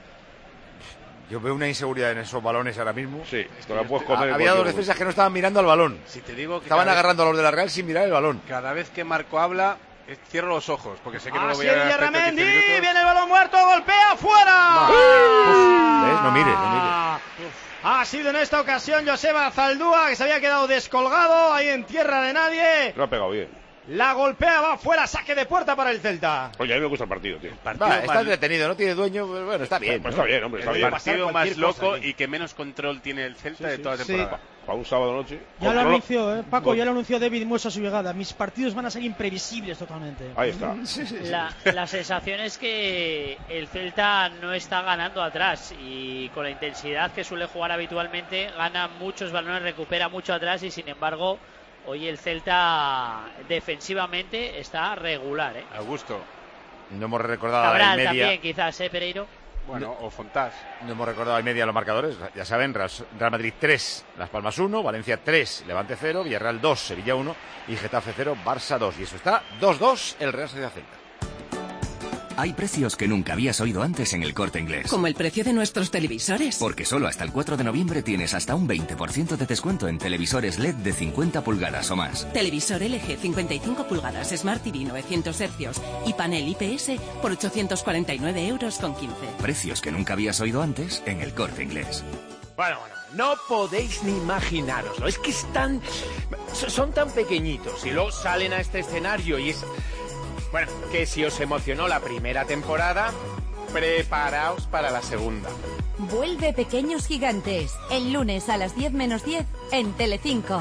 Yo veo una inseguridad en esos balones ahora mismo.
Sí, te la puedes comer.
Había dos defensas que no estaban mirando al balón.
Si te digo que
estaban agarrando a los de la Real sin mirar el balón.
Cada vez que Marco habla, cierro los ojos, porque sé que no lo voy a
Asier
ver.
Yerramendi, viene el balón muerto, golpea, fuera.
¿Ves? No mires.
Ha sido en esta ocasión Joseba Zaldúa, que se había quedado descolgado ahí en tierra de nadie.
Lo ha pegado bien.
La golpea, va fuera, saque de puerta para el Celta.
Oye, a mí me gusta el partido, tío.
Está entretenido, no tiene dueño, pero bueno, está bien.
Pues está bien, hombre, está bien.
El partido más loco y que menos control tiene el Celta de toda la temporada.
Para un sábado noche.
Ya lo anunció, Paco, ya lo anunció David Moyes a su llegada. Mis partidos van a ser imprevisibles totalmente.
Ahí está.
La sensación es que el Celta no está ganando atrás y con la intensidad que suele jugar habitualmente gana muchos balones, recupera mucho atrás y sin embargo hoy el Celta defensivamente está regular.
Augusto. No hemos recordado
Cabral
la media.
También quizás, Pereiro.
Bueno, o Fontás.
No hemos recordado al media los marcadores. Ya saben, Real Madrid 3, Las Palmas 1, Valencia 3, Levante 0, Villarreal 2, Sevilla 1 y Getafe 0, Barça 2. Y eso está 2-2 el Real Sociedad Celta.
Hay precios que nunca habías oído antes en El Corte Inglés.
¿Como el precio de nuestros televisores?
Porque solo hasta el 4 de noviembre tienes hasta un 20% de descuento en televisores LED de 50 pulgadas o más.
Televisor LG 55 pulgadas, Smart TV 900 Hz y panel IPS por 849,15 €.
Precios que nunca habías oído antes en El Corte Inglés.
Bueno, no podéis ni imaginaroslo. Es que son tan pequeñitos y luego salen a este escenario y es... Bueno, que si os emocionó la primera temporada, preparaos para la segunda.
Vuelve Pequeños Gigantes, el lunes a las 10 menos 10 en Telecinco.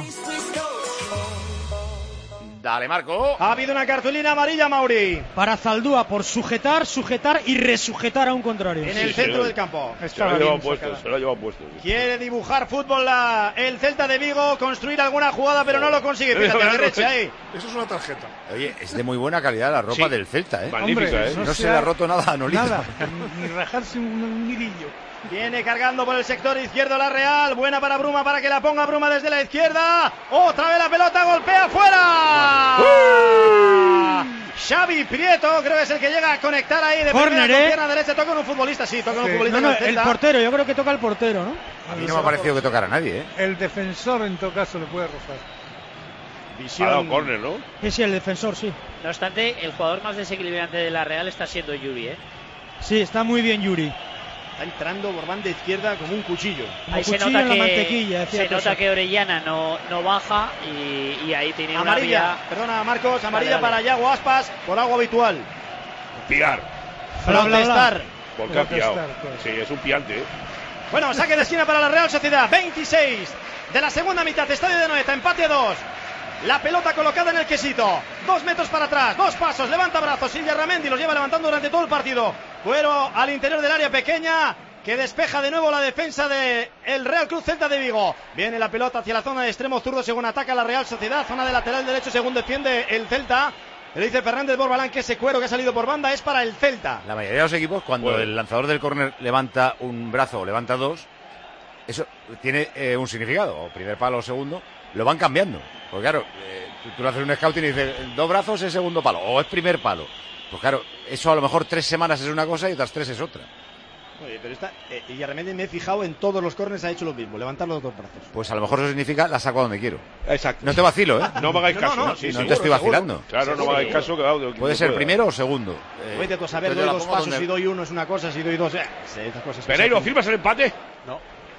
Dale, Marco.
Ha habido una cartulina amarilla, Mauri.
Para Zaldúa por sujetar y resujetar a un contrario.
En el centro del campo.
Se lo ha llevado puesto.
Quiere dibujar fútbol el Celta de Vigo, construir alguna jugada, pero no lo consigue. Fíjate, a la derecha ahí.
Eso es una tarjeta.
Oye, es de muy buena calidad la ropa del Celta, ¿eh?
Magnífica,
No se le ha roto nada a Nolito.
Nada, ni rajarse un mirillo.
Viene cargando por el sector izquierdo la Real. Buena para Bruma, para que la ponga Bruma desde la izquierda. Otra vez la pelota, golpea fuera. Xavi Prieto, creo que es el que llega a conectar ahí de
Corner,
primera con pierna derecha. Toca en un futbolista, sí, toca en un futbolista.
No, el portero, yo creo que toca el portero, ¿no?
A mí no me ha parecido que tocara a nadie, ¿eh?
El defensor en todo caso le puede rozar.
Ha dado córner, ¿no?
Sí, el defensor, sí.
No obstante, el jugador más desequilibrante de la Real está siendo Yuri, ¿eh?
Sí, está muy bien Yuri.
Está entrando por banda izquierda como un cuchillo.
Ahí se nota que Orellana no baja y ahí tiene
amarilla,
una vía.
Perdona, Marcos, amarilla para Yago Aspas por algo habitual.
Piar.
Protestar.
Porque ha piado. Sí, es un piante, ¿eh?
Bueno, saque de esquina para la Real Sociedad. 26 de la segunda mitad. Estadio de Noeta, empate 2. La pelota colocada en el quesito. 2 metros para atrás, 2 pasos, levanta brazos. Silvia Ramendi los lleva levantando durante todo el partido. Cuero al interior del área pequeña, que despeja de nuevo la defensa del Real Club Celta de Vigo. Viene la pelota hacia la zona de extremo zurdo según ataca la Real Sociedad. Zona de lateral derecho según defiende el Celta. Le dice Fernández Borbalán que ese cuero que ha salido por banda es para el Celta.
La mayoría de los equipos, cuando el lanzador del córner levanta un brazo o levanta dos, eso tiene un significado, o primer palo o segundo, lo van cambiando. Porque claro, tú le haces un scouting y dices, 2 brazos es segundo palo, o es primer palo. Pues claro, eso a lo mejor 3 semanas es una cosa y otras 3 es otra.
Oye, pero y realmente me he fijado en todos los córneres ha hecho lo mismo, levantar los 2 brazos.
Pues a lo mejor eso significa la saco a donde quiero.
Exacto.
No te vacilo, ¿eh?
No me hagáis caso.
No te estoy vacilando.
Claro, no me hagáis caso.
Puede ser primero o segundo.
Vete tú a saber, doy 2 pasos, si doy 1 es una cosa, si doy 2... esas cosas.
Pereiro, ¿firmas el empate?
No.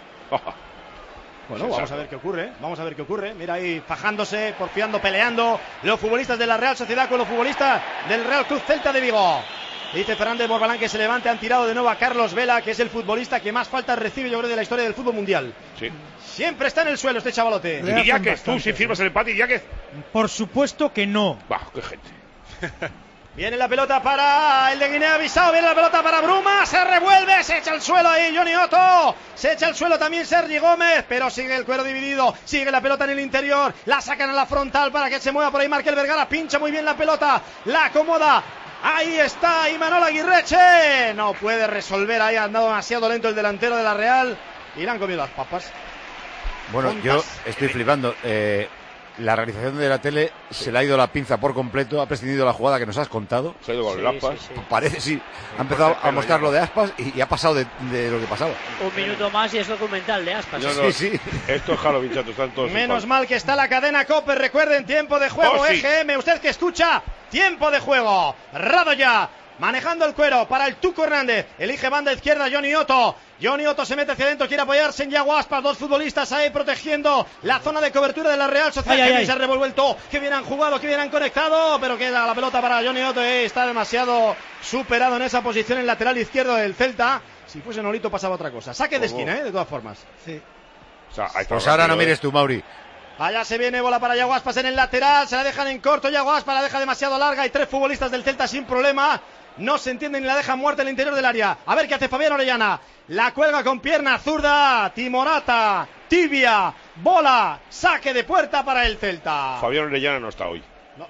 Bueno, vamos a ver qué ocurre, Mira ahí fajándose, porfiando, peleando los futbolistas de la Real Sociedad con los futbolistas del Real Club Celta de Vigo. Dice Fernández Borbalán que se levante. Han tirado de nuevo a Carlos Vela, que es el futbolista que más faltas recibe, yo creo, de la historia del fútbol mundial.
Sí.
Siempre está en el suelo este chavalote.
Y Iñáquez, tú si firmas el empate, Iñáquez.
Por supuesto que no.
Bah, qué gente.
Viene la pelota para el de Guinea-Bissau, viene la pelota para Bruma, se revuelve, se echa al suelo ahí Johnny Otto, se echa al suelo también Sergi Gómez, pero sigue el cuero dividido, sigue la pelota en el interior, la sacan a la frontal para que se mueva por ahí Markel Vergara, pincha muy bien la pelota, la acomoda, ahí está Imanol Aguirreche, no puede resolver, ahí ha andado demasiado lento el delantero de la Real y le han comido las papas.
Bueno, yo estoy flipando. La realización de la tele se le ha ido la pinza por completo, ha prescindido la jugada que nos has contado.
Se ha ido con el Aspas.
Parece, sí. Ha empezado a mostrar lo de Aspas y ha pasado de lo que pasaba.
Un minuto más y es documental de Aspas.
Sí.
Esto es Halloween, chato, están todos.
Menos mal que está la cadena COPE, recuerden, tiempo de juego, EGM, usted que escucha, tiempo de juego. Radoya manejando el cuero para el Tuco Hernández, elige banda izquierda Johnny Otto. Johnny Otto se mete hacia adentro, quiere apoyarse en Yago Aspas, 2 futbolistas ahí protegiendo la zona de cobertura de la Real Sociedad. Se ha revuelto, que bien han jugado, que bien han conectado, pero queda la pelota para Johnny Otto, está demasiado superado en esa posición en lateral izquierdo del Celta. Si fuese Nolito pasaba otra cosa. Saque de esquina, de todas formas.
Sí.
O sea,
pues ahora no mires tú, Mauri.
Allá se viene, bola para Yago Aspas en el lateral, se la dejan en corto, Yago Aspas la deja demasiado larga, hay 3 futbolistas del Celta sin problema. No se entiende ni la deja muerta en el interior del área. A ver qué hace Fabián Orellana. La cuelga con pierna zurda. Timorata, tibia, bola, saque de puerta para el Celta.
Fabián Orellana no está hoy.
No.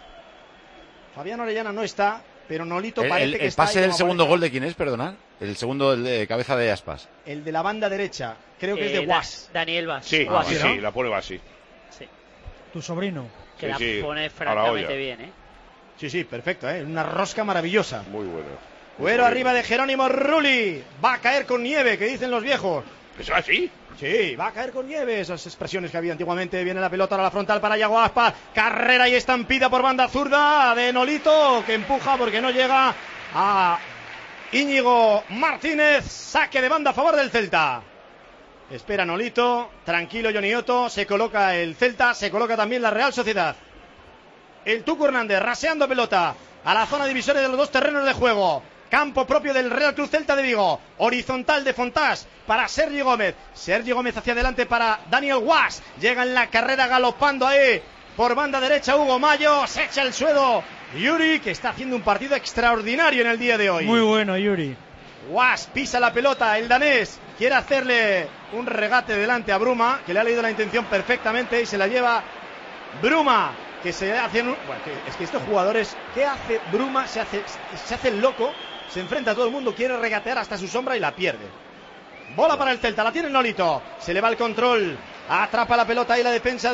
Fabián Orellana no está, pero Nolito parece que está.
¿El pase del segundo gol de quién es, perdonad? El segundo, el de cabeza de Aspas.
El de la banda derecha. Creo que es de Guas.
Daniel Guas.
Sí,
Guas, ¿no?
sí, la pone Guas, sí.
Tu sobrino.
Que la pone francamente bien,
Sí, perfecto, una rosca maravillosa.
Muy buena.
Cuero arriba de Jerónimo Rulli. Va a caer con nieve, que dicen los viejos.
¿Eso así?
Sí, va a caer con nieve. Esas expresiones que había antiguamente. Viene la pelota a la frontal para Yago Aspas. Carrera y estampida por banda zurda de Nolito, que empuja porque no llega a Íñigo Martínez. Saque de banda a favor del Celta. Espera Nolito. Tranquilo Johnny Otto. Se coloca el Celta. Se coloca también la Real Sociedad. El Tuco Hernández raseando pelota a la zona divisoria de los 2 terrenos de juego. Campo propio del Real Club Celta de Vigo. Horizontal de Fontás para Sergi Gómez. Sergi Gómez hacia adelante para Daniel Guas. Llega en la carrera galopando ahí por banda derecha Hugo Mayo. Se echa el suelo Yuri, que está haciendo un partido extraordinario en el día de hoy.
Muy bueno Yuri.
Guas pisa la pelota, el danés quiere hacerle un regate delante a Bruma, que le ha leído la intención perfectamente y se la lleva Bruma. Que se hacen, bueno, es que estos jugadores, ¿qué hace Bruma? Se hace el loco, se enfrenta a todo el mundo, quiere regatear hasta su sombra y la pierde. Bola para el Celta, la tiene Nolito, se le va el control, atrapa la pelota ahí la defensa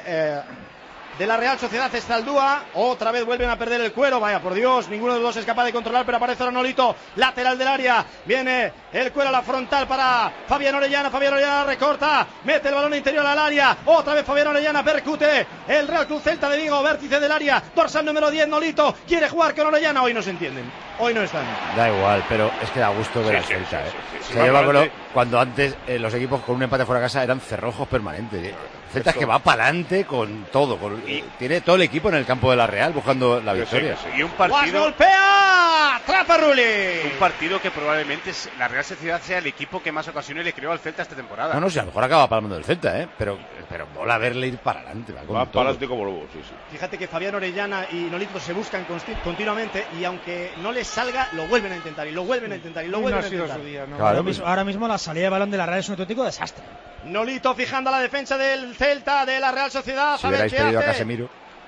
de la Real Sociedad. Estaldúa, otra vez vuelven a perder el cuero, vaya por Dios, ninguno de los dos es capaz de controlar, pero aparece ahora Nolito, lateral del área, viene el cuero a la frontal para Fabián Orellana recorta, mete el balón interior al área, otra vez Fabián Orellana, percute el Real Club Celta de Vigo, vértice del área, dorsal número 10, Nolito, quiere jugar con Orellana, hoy no se entienden, hoy no están.
Da igual, pero es que da gusto ver al Celta, yo me acuerdo cuando antes los equipos con un empate fuera de casa eran cerrojos permanentes, Celta es que va para adelante con todo, tiene todo el equipo en el campo de la Real buscando la victoria.
Y un partido...
golpea, atrapa Rulli.
Un partido que probablemente la Real Sociedad sea el equipo que más ocasiones le creó al Celta esta temporada.
No, si a lo mejor acaba palmando del Celta, pero mola verle ir para adelante.
Va para adelante como lobo, sí.
Fíjate que Fabián Orellana y Nolito se buscan continuamente y aunque no les salga, lo vuelven a intentar y lo vuelven a intentar y lo vuelven a intentar.
Claro, ahora mismo la salida de balón de la Real es un auténtico desastre.
Nolito fijando a la defensa del Celta, de la Real Sociedad.
Si hubierais pedido a Casemiro.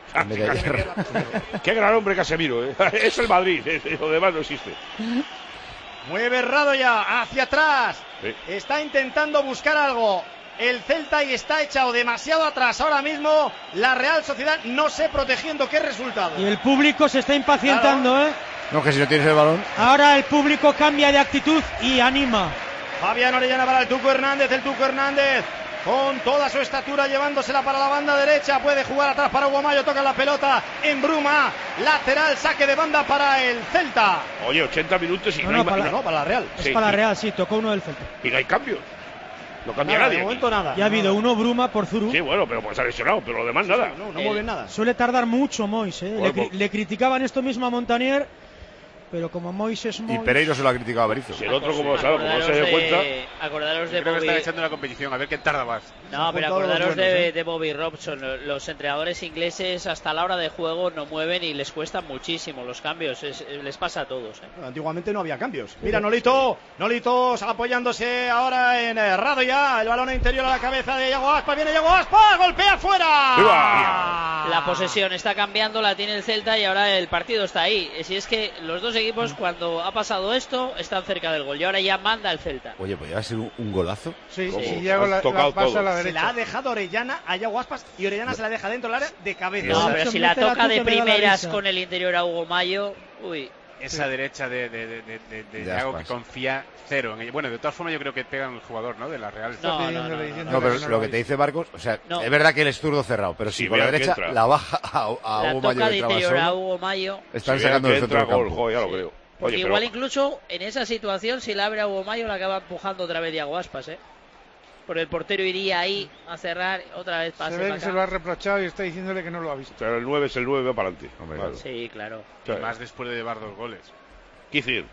Qué gran hombre Casemiro, es el Madrid, lo demás no existe.
Mueve Radoya hacia atrás, está intentando buscar algo el Celta y está echado demasiado atrás ahora mismo la Real Sociedad, no sé protegiendo qué resultado.
Y el público se está impacientando,
claro.
No, que si no tienes el balón.
Ahora el público cambia de actitud y anima.
Fabián Orellana para el Tuco Hernández con toda su estatura llevándosela para la banda derecha, puede jugar atrás para Hugo Mayo, toca la pelota en Bruma, lateral, saque de banda para el Celta.
Oye, 80 minutos y
para la Real.
Es para la Real, sí, tocó uno del Celta.
Y no hay cambios. No cambia nadie.
De momento nada.
Ya ha habido uno Bruma por Zuru.
Sí, bueno, pero pues ha lesionado, pero lo demás nada.
No mueve nada.
Suele tardar mucho Mois,
Bueno,
le criticaban esto mismo a Montanier, pero como Mois es
Mois... Y Pereiro se lo ha criticado a Berizzo.
Si el otro, como sabe, como no se dio cuenta...
Acordaros de
Creo
Bobby...
que están echando la competición, a ver quién tarda más.
No, pero acordaros de Bobby Robson. Los entrenadores ingleses hasta la hora de juego no mueven y les cuesta muchísimo los cambios. Les pasa a todos.
Antiguamente no había cambios. Mira Nolito apoyándose ahora en Radoya. El balón interior a la cabeza de Yago Aspas. Viene Yago Aspas, golpea fuera.
La posesión está cambiando, la tiene el Celta y ahora el partido está ahí. Si es que los dos equipos cuando ha pasado esto están cerca del gol y ahora ya manda el Celta.
Oye, ¿podría ser un golazo?
Sí.
Yago la pasa a la derecha.
Se la ha dejado Orellana a Yago Aspas y Orellana se la deja dentro del área de cabeza.
No, pero si la toca de primeras con el interior a Hugo Mayo, uy.
esa derecha de Thiago que confía cero en ella. Bueno, de todas formas yo creo que pega en el jugador, ¿no? De la Real.
No, pero lo que te dice Marcos, o sea, es verdad que él es zurdo cerrado, pero si por la derecha la baja a Hugo Mayo
de interior a Hugo Mayo.
Están sacando el centro del campo.
Ya lo creo.
Porque igual incluso en esa situación, si la abre a Hugo Mayo, la acaba empujando otra vez Iago Aspas, Porque el portero iría ahí a cerrar otra vez.
Se ve que se lo ha reprochado y está diciéndole que no lo ha visto.
Pero el 9 es el 9, va para adelante.
Claro. Sí, claro.
Y más después de llevar 2 goles.
Kicir.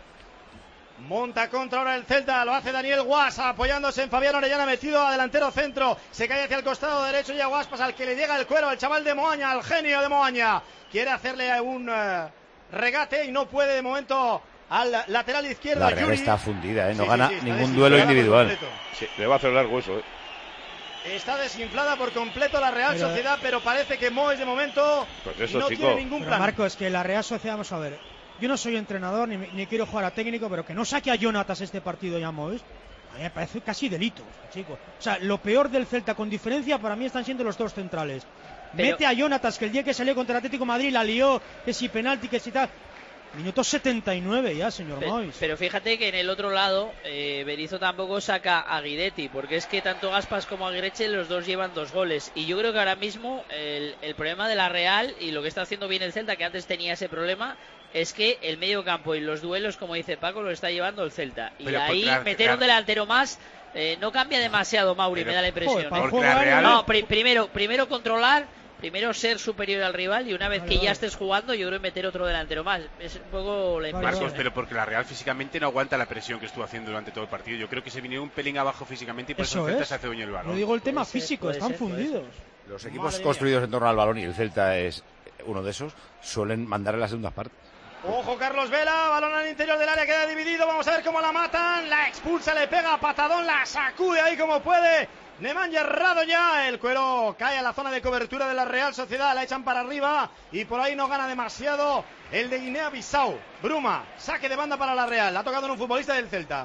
Monta contra ahora el Celta, lo hace Daniel Guas apoyándose en Fabián Orellana, metido a delantero centro, se cae hacia el costado derecho y a Guaspas al que le llega el cuero, al chaval de Moaña, al genio de Moaña, quiere hacerle un regate y no puede de momento al lateral izquierdo.
La Real está fundida, no gana ningún duelo individual.
Sí, le va a hacer largo eso.
Está desinflada por completo la Real Sociedad, pero parece que Moes de momento no tiene ningún plan.
Marco, es que la Real Sociedad, vamos a ver, yo no soy entrenador ni quiero jugar a técnico, pero que no saque a Jonatas este partido ya Moes, a mí me parece casi delito, chicos. O sea, lo peor del Celta con diferencia para mí están siendo los 2 centrales. Mete a Jonatas, que el día que salió contra el Atlético de Madrid la lió, que si penalti, que si tal. Minuto 79 ya, señor Mois.
Pero fíjate que en el otro lado Berizzo tampoco saca a Guidetti, porque es que tanto Aspas como Aguirreche los dos llevan 2 goles. Y yo creo que ahora mismo el problema de la Real y lo que está haciendo bien el Celta, que antes tenía ese problema, es que el medio campo y los duelos, como dice Paco, lo está llevando el Celta. Y pero ahí meter un delantero más no cambia demasiado, Mauri, me da la impresión. No, primero controlar. Primero ser superior al rival y una vez que ya estés jugando, yo creo meter otro delantero más. Es un poco la impresión.
Marcos, pero porque la Real físicamente no aguanta la presión que estuvo haciendo durante todo el partido. Yo creo que se vinieron un pelín abajo físicamente y por eso el Celta se hace dueño del balón.
No digo el tema físico, están fundidos.
Los equipos construidos en torno al balón, y el Celta es uno de esos, suelen mandar en las segundas partes.
Ojo Carlos Vela, balón al interior del área, queda dividido, vamos a ver cómo la matan, la expulsa, le pega patadón, la sacude ahí como puede. Nemanja errado ya, el cuero cae a la zona de cobertura de la Real Sociedad, la echan para arriba y por ahí no gana demasiado el de Guinea-Bissau. Bruma, saque de banda para la Real, ha tocado en un futbolista del Celta.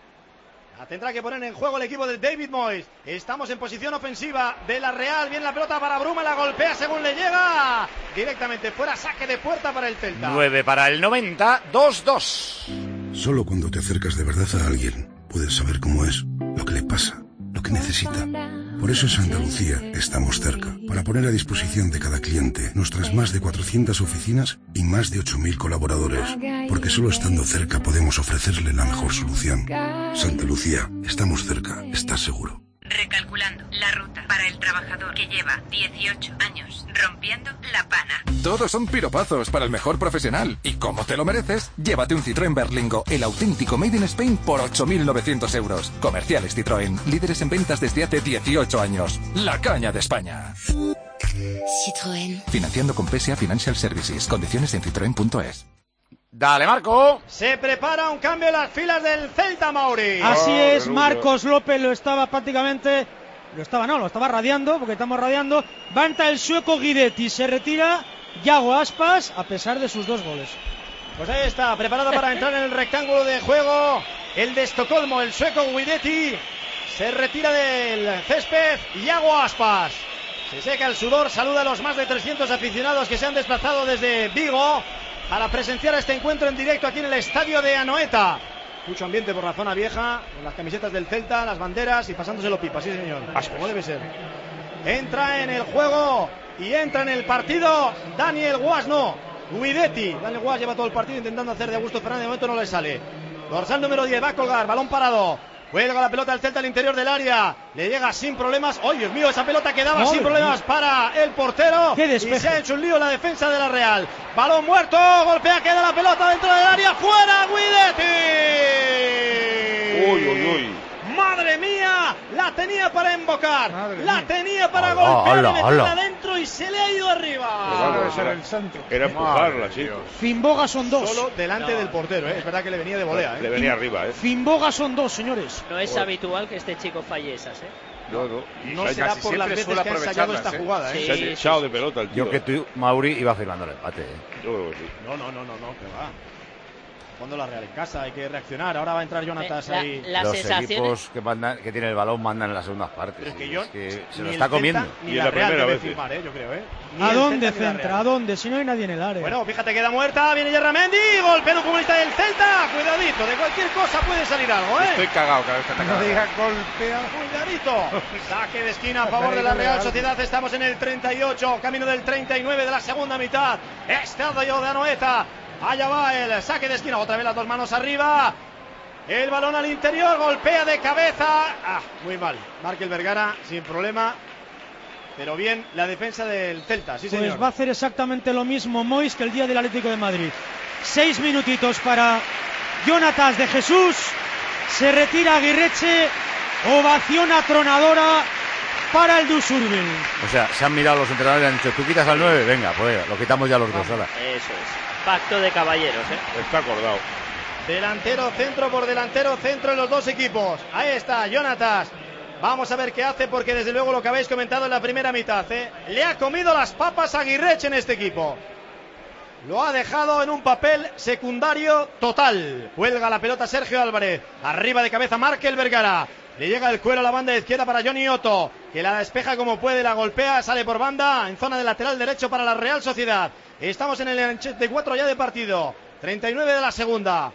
La tendrá que poner en juego el equipo de David Moyes. Estamos en posición ofensiva de la Real, viene la pelota para Bruma, la golpea según le llega. Directamente fuera, saque de puerta para el Celta.
9 para el 90, 2-2.
Solo cuando te acercas de verdad a alguien, puedes saber cómo es, lo que le pasa, lo que necesita. Por eso en Santa Lucía estamos cerca, para poner a disposición de cada cliente nuestras más de 400 oficinas y más de 8.000 colaboradores. Porque solo estando cerca podemos ofrecerle la mejor solución. Santa Lucía, estamos cerca, ¿estás seguro?
Recalculando la ruta para el trabajador que lleva 18 años rompiendo la pana.
Todos son piropazos para el mejor profesional. Y como te lo mereces, llévate un Citroën Berlingo, el auténtico Made in Spain, por 8.900 euros. Comerciales Citroën, líderes en ventas desde hace 18 años. La caña de España.
Citroën.
Financiando con PSA Financial Services. Condiciones en citroen.es.
Dale, Marco.
Se prepara un cambio en las filas del Celta, Mauri.
Así es, Marcos López lo estaba radiando, porque estamos radiando. Va a entrar el sueco Guidetti, se retira Iago Aspas, a pesar de sus 2 goles.
Pues ahí está, preparado para entrar en el rectángulo de juego el de Estocolmo, el sueco Guidetti. Se retira del césped Iago Aspas. Se seca el sudor, saluda a los más de 300 aficionados que se han desplazado desde Vigo para presenciar este encuentro en directo aquí en el estadio de Anoeta. Mucho ambiente por la zona vieja, con las camisetas del Celta, las banderas y pasándoselo pipa, sí señor, como debe ser. Entra en el juego y entra en el partido Daniel Guas, Guidetti. Daniel Guas lleva todo el partido intentando hacer de Augusto Fernández, de momento no le sale. Dorsal número 10, va a colgar, balón parado. Cuelga la pelota al Celta al interior del área. Le llega sin problemas. ¡Oh, Dios mío! Esa pelota quedaba sin problemas para el portero.
¡Qué
despeje! Y se ha hecho un lío la defensa de la Real. Balón muerto. Golpea, queda la pelota dentro del área. ¡Fuera, Guidetti!
¡Uy, uy, uy!
¡Madre mía! La tenía para embocar. La tenía para golpear y meterla adentro y se le ha ido arriba.
Era empujarla, chicos.
Finboga son 2.
Solo delante del portero, Es verdad que le venía de volea,
Le venía arriba,
Finboga son 2, señores.
No es habitual que este chico falle esas,
No será por las veces que ha ensayado esta jugada,
Se ha echado de pelota el tío.
Yo que tú, Mauri, iba firmando el empate,
Yo creo que sí.
No, que va. Cuando la Real en casa, hay que reaccionar. Ahora va a entrar Jonatas ahí.
Los equipos que tienen el balón mandan en las segundas partes.
Es que
se lo está comiendo.
Ni la Real debe firmar, yo creo,
¿A dónde centra? ¿A dónde? Si no hay nadie en el área.
Bueno, fíjate, queda muerta. Viene Yarramendi. Golpea un futbolista del Celta. Cuidadito, de cualquier cosa puede salir algo,
Estoy cagado cada vez que ataca.
No diga golpea.
Cuidadito. Saque de esquina a favor de la Real Sociedad. Estamos en el 38, camino del 39 de la segunda mitad. Estadio de Anoeta. Allá va el saque de esquina, otra vez las dos manos arriba, el balón al interior, golpea de cabeza, muy mal, Markel Vergara sin problema, pero bien la defensa del Celta, sí señor.
Pues va a hacer exactamente lo mismo Mois que el día del Atlético de Madrid. 6 minutitos para Jonatas de Jesús, se retira Aguirreche, ovación atronadora para el Dusurbil.
O sea, se han mirado los entrenadores y han dicho, tú quitas al 9, venga, pues lo quitamos ya los dos, ahora.
Eso es. Pacto de caballeros,
Está acordado.
Delantero, centro por delantero, centro en los dos equipos. Ahí está, Jonatas. Vamos a ver qué hace, porque desde luego lo que habéis comentado en la primera mitad, le ha comido las papas a Aguirreche en este equipo. Lo ha dejado en un papel secundario total. Cuelga la pelota Sergio Álvarez. Arriba de cabeza Markel Vergara. Le llega el cuero a la banda izquierda para Johnny Otto, que la despeja como puede, la golpea, sale por banda en zona de lateral derecho para la Real Sociedad. Estamos en el 84 ya de partido, 39 de la segunda.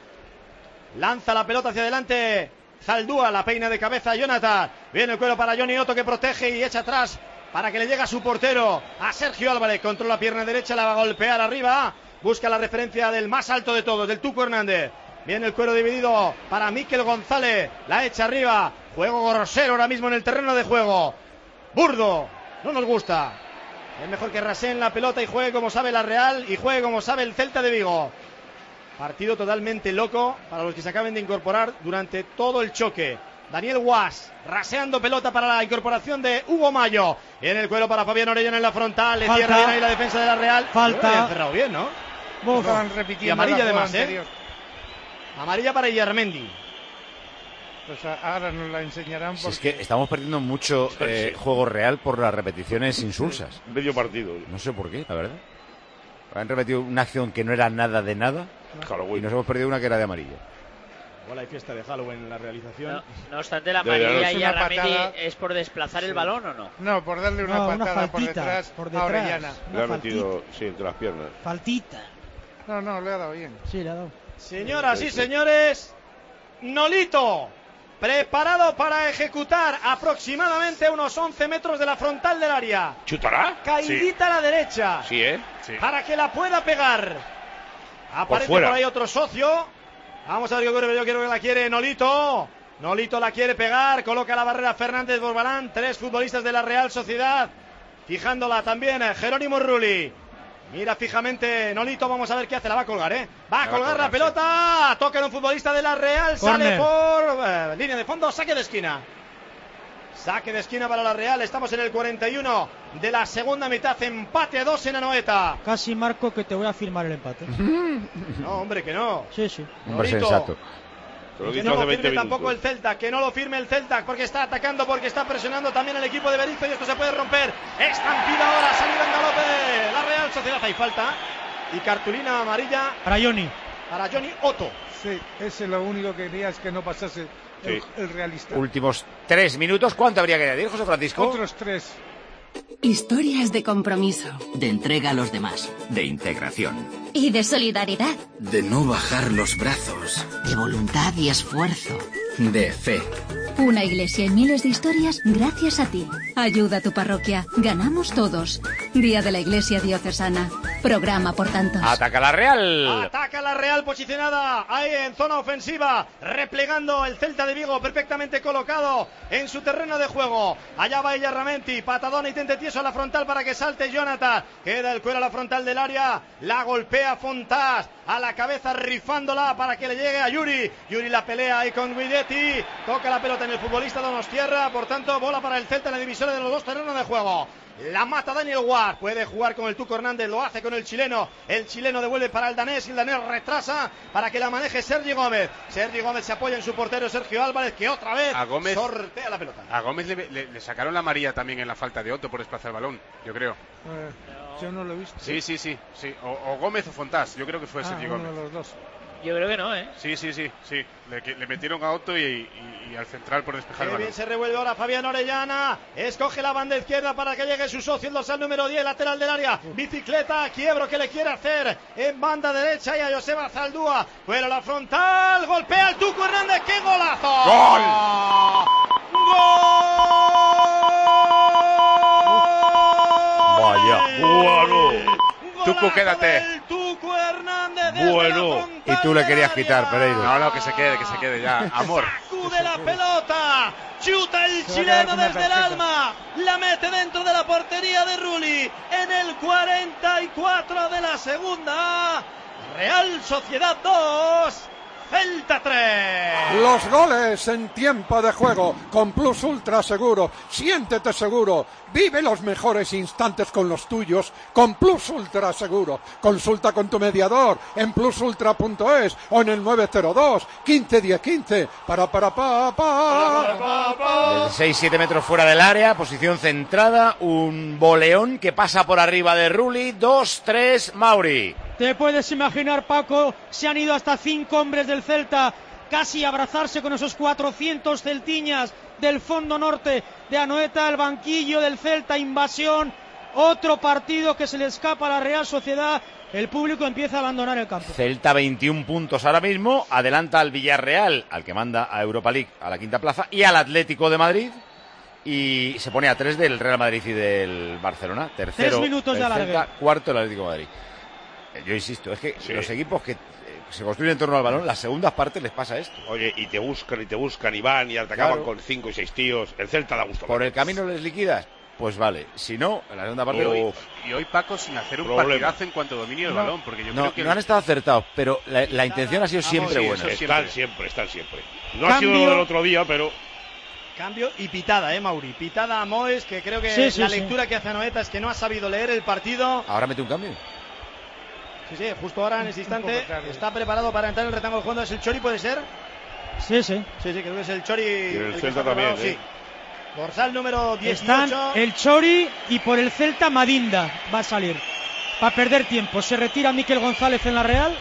Lanza la pelota hacia adelante Zaldúa, la peina de cabeza Jonathan. Viene el cuero para Johnny Otto, que protege y echa atrás para que le llegue a su portero, a Sergio Álvarez. Controla la pierna derecha, la va a golpear arriba. Busca la referencia del más alto de todos, del Tuco Hernández. Viene el cuero dividido para Mikel González, la echa arriba. Juego grosero ahora mismo en el terreno de juego. Burdo, no nos gusta. Es mejor que raseen la pelota y juegue como sabe la Real y juegue como sabe el Celta de Vigo. Partido totalmente loco para los que se acaben de incorporar durante todo el choque. Daniel Guas raseando pelota para la incorporación de Hugo Mayo. Viene el cuero para Fabián Orellana en la frontal. Le cierra bien ahí la defensa de la Real.
Falta.
Ha cerrado bien, ¿no?
Estaban repitiendo.
Y amarilla
la
además,
anterior.
Amarilla para Yarramendi.
Pues ahora nos la enseñarán.
Si es que estamos perdiendo mucho juego real por las repeticiones insulsas.
Medio partido.
No sé por qué, la verdad. Han repetido una acción que no era nada de nada.
Halloween.
Y nos hemos perdido una que era de amarilla.
Igual hay fiesta de Halloween en la realización.
No obstante, la amarilla y Yarramendi es por desplazar el balón, ¿o no?
No, por darle una patada por detrás a Orellana.
Le ha metido, sí, entre las piernas.
Faltita.
No, le ha dado bien.
Sí, le ha dado.
Señoras y señores, Nolito, preparado para ejecutar aproximadamente unos 11 metros de la frontal del área.
¿Chutará?
Caidita a la derecha.
Sí,
Sí.
Para que la pueda pegar. Aparece por ahí otro socio. Vamos a ver qué ocurre. Yo quiero que la quiere Nolito. Nolito la quiere pegar. Coloca la barrera Fernández Borbalán. 3 futbolistas de la Real Sociedad. Fijándola también Jerónimo Rulli. Mira fijamente Nolito, vamos a ver qué hace, la va a colgar, va a colgar la pelota, toca en un futbolista de la Real, sale por línea de fondo, saque de esquina. Saque de esquina para la Real, estamos en el 41 de la segunda mitad, empate a 2 en Anoeta.
Casi marco que te voy a firmar el empate.
No, hombre, que no.
Sí.
Hombre sensato.
Que no lo firme tampoco el Celta, que no lo firme el Celta, porque está atacando, porque está presionando también el equipo de Berizzo y esto se puede romper. Estampida ahora, salida en galope la Real Sociedad, hay falta y cartulina amarilla
para Johnny
Otto.
Sí, ese es lo único que quería, es que no pasase el realista.
Últimos 3 minutos, ¿cuánto habría que añadir, José Francisco?
Otros 3.
Historias de compromiso.
De entrega a los demás. De integración.
Y de solidaridad.
De no bajar los brazos.
De voluntad y esfuerzo.
De fe.
Una iglesia y miles de historias gracias a ti. Ayuda a tu parroquia. Ganamos todos. Día de la Iglesia Diocesana. Programa por tantos.
Ataca la Real.
Ataca la Real posicionada ahí en zona ofensiva. Replegando el Celta de Vigo, perfectamente colocado en su terreno de juego. Allá va Yarramendi. Patadón y tente tieso a la frontal para que salte Jonathan. Queda el cuero a la frontal del área. La golpea Fontás a la cabeza, rifándola para que le llegue a Yuri. Yuri la pelea ahí con Guidetti. Toca la pelota en el futbolista Donostierra. Por tanto, bola para el Celta en la divisoria de los dos terrenos de juego. La mata Daniel Ward, puede jugar con el Tuco Hernández, lo hace con el chileno devuelve para el danés y el danés retrasa para que la maneje Sergi Gómez. Sergi Gómez se apoya en su portero Sergio Álvarez, que otra vez sortea la pelota.
A Gómez le sacaron la amarilla también en la falta de Otto por desplazar el balón, yo creo.
Yo no lo he visto.
Sí. O Gómez o Fontás, yo creo que fue Sergi Gómez.
Uno de los dos.
Yo creo que no, ¿eh?
Sí. Le metieron a Otto y al central por despejar el balón.
Bien se revuelve ahora Fabián Orellana. Escoge la banda izquierda para que llegue su socio, el dorsal número 10, lateral del área. Bicicleta, quiebro que le quiere hacer en banda derecha y a Joseba Zaldúa. Fuera la frontal, golpea el Tucu Hernández. ¡Qué golazo!
¡Gol!
Vaya, bueno.
Tucu, quédate.
El Tucu Hernández.
Bueno. Y tú le querías quitar, Pereiro.
No, que se quede ya. Amor.
Sacude la pelota. Chuta el chileno desde el alma. La mete dentro de la portería de Rulli. En el 44 de la segunda. Real Sociedad 2. Celta 3.
Los goles en tiempo de juego con Plus Ultra Seguro. Siéntete seguro. Vive los mejores instantes con los tuyos con Plus Ultra Seguro. Consulta con tu mediador en plusultra.es o en el 902 15 10 15. Para
6-7 metros fuera del área, posición centrada, un boleón que pasa por arriba de Rulli. 2-3, Mauri.
Te puedes imaginar, Paco, se han ido hasta 5 hombres del Celta casi a abrazarse con esos 400 celtiñas del fondo norte de Anoeta, el banquillo del Celta, invasión, otro partido que se le escapa a la Real Sociedad, el público empieza a abandonar el campo.
Celta 21 puntos ahora mismo, adelanta al Villarreal, al que manda a Europa League a la quinta plaza, y al Atlético de Madrid, y se pone a 3 del Real Madrid y del Barcelona, tercero
3 minutos
el
de
Celta,
alargue.
cuarto el Atlético de Madrid. Yo insisto, es que los equipos que se construyen en torno al balón, las segundas partes les pasa esto.
Oye, y te buscan y van y te acaban con 5 y 6 tíos. El Celta da gusto.
Por el camino les liquidas, pues vale. Si no, en la segunda parte...
Y hoy Paco sin hacer un partidazo en cuanto a dominio del balón, porque yo creo que...
No han estado acertados, pero la intención ha sido siempre buena.
Están siempre. No ha sido lo del otro día, pero...
Cambio y pitada, Mauri. Pitada a Moes, que creo que la lectura que hace Anoeta es que no ha sabido leer el partido.
Ahora mete un cambio.
Sí, justo ahora en ese instante está preparado para entrar en el rectángulo fondo. ¿Es el Chori, puede ser?
Sí,
creo que es el Chori.
Y el Celta también,
sí. Dorsal número 18.
Están el Chori y por el Celta Madinda va a salir. Para perder tiempo. Se retira Miquel González en la Real.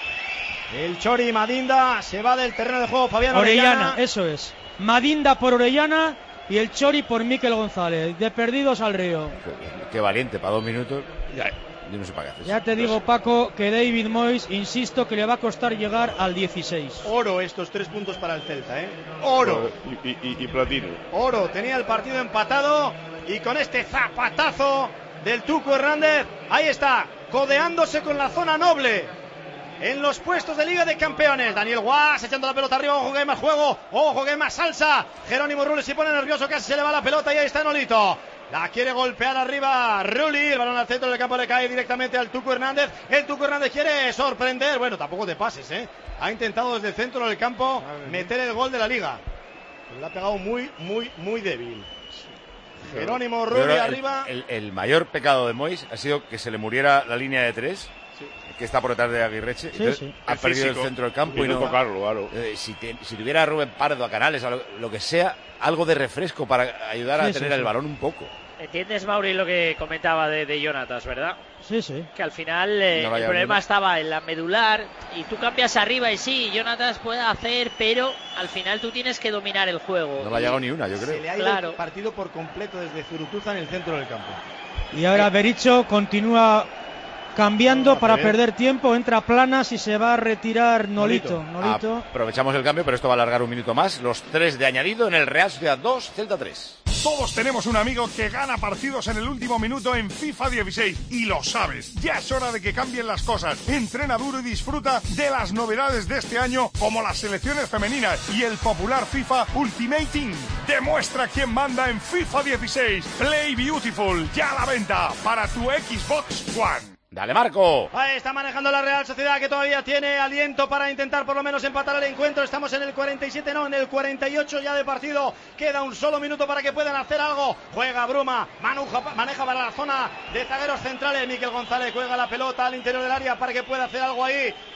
El Chori Madinda se va del terreno de juego. Fabián
Orellana, eso es. Madinda por Orellana y el Chori por Miquel González. De perdidos al río.
Qué valiente, para 2 minutos. Yo no sé para qué haces.
Ya te digo, Paco, que David Moyes, insisto, que le va a costar llegar al 16.
Oro estos 3 puntos para el Celta, Oro.
Y platino.
Oro, tenía el partido empatado y con este zapatazo del Tucu Hernández, ahí está, codeándose con la zona noble en los puestos de Liga de Campeones. Daniel Guas echando la pelota arriba. Ojo que hay más juego. Ojo que hay más salsa. Jerónimo Rulli se pone nervioso. Casi se le va la pelota. Y ahí está Nolito. La quiere golpear arriba Rulli. El balón al centro del campo le cae directamente al Tucu Hernández. El Tucu Hernández quiere sorprender. Bueno, tampoco te pases, Ha intentado desde el centro del campo meter el gol de la Liga. Le ha pegado muy débil. Jerónimo Rulli arriba.
El mayor pecado de Moyes ha sido que se le muriera la línea de 3. Que está por detrás de Aguirreche. Ha perdido el centro del campo y no
tocarlo, claro.
Si tuviera a Rubén Pardo, a Canales, a lo que sea, algo de refresco para ayudar a tener el balón un poco.
¿Entiendes, Mauri, lo que comentaba de Jonatas, verdad?
Sí.
Que al final el problema estaba en la medular y tú cambias arriba y sí, Jonatas puede hacer, pero al final tú tienes que dominar el juego.
No le ha llegado ni una, yo creo.
Se le ha ido el partido por completo desde Zurutuza en el centro del campo.
Y ahora Bericho continúa cambiando para perder tiempo, entra Planas y se va a retirar Nolito.
Aprovechamos el cambio, pero esto va a alargar un minuto más. Los 3 de añadido en el Real Sociedad 2, Celta 3.
Todos tenemos un amigo que gana partidos en el último minuto en FIFA 16 y lo sabes. Ya es hora de que cambien las cosas. Entrena duro y disfruta de las novedades de este año como las selecciones femeninas y el popular FIFA Ultimate Team. Demuestra quién manda en FIFA 16. Play Beautiful, ya a la venta para tu Xbox One.
Dale, Marco.
Ahí está manejando la Real Sociedad, que todavía tiene aliento para intentar por lo menos empatar el encuentro. Estamos en el 47, no, en el 48 ya de partido. Queda un solo minuto para que puedan hacer algo. Juega Bruma, maneja para la zona de zagueros centrales. Miquel González juega la pelota al interior del área para que pueda hacer algo ahí.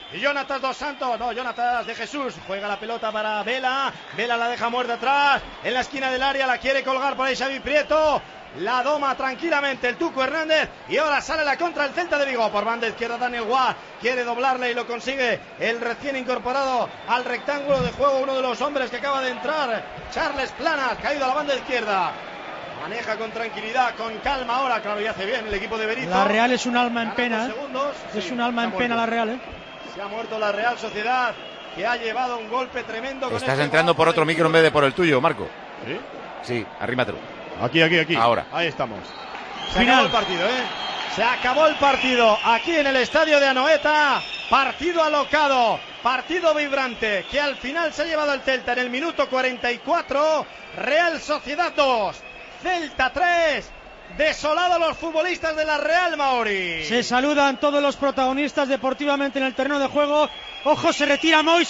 Y Jonatas dos Santos, no, Jonatas de Jesús, juega la pelota para Vela, Vela la deja muerta atrás, en la esquina del área la quiere colgar por ahí Xavi Prieto, la doma tranquilamente el Tuco Hernández y ahora sale la contra el Celta de Vigo, por banda izquierda Daniel Guá, quiere doblarle y lo consigue el recién incorporado al rectángulo de juego, uno de los hombres que acaba de entrar, Charles Planas, caído a la banda izquierda. Maneja con tranquilidad, con calma ahora, claro, y hace bien el equipo de Berizzo.
La Real es un alma en pena, es un alma en pena la Real,
Se ha muerto la Real Sociedad, que ha llevado un golpe tremendo.
Estás entrando por otro micro en vez de por el tuyo, Marco.
¿Sí?
Sí, arrímatelo.
Aquí.
Ahora.
Ahí estamos. Se acabó el partido, Se acabó el partido aquí en el estadio de Anoeta. Partido alocado, partido vibrante, que al final se ha llevado el Celta en el minuto 44. Real Sociedad 2, Celta 3. Desolados los futbolistas de la Real, Mauri.
Se saludan todos los protagonistas deportivamente en el terreno de juego. Ojo, se retira Mois,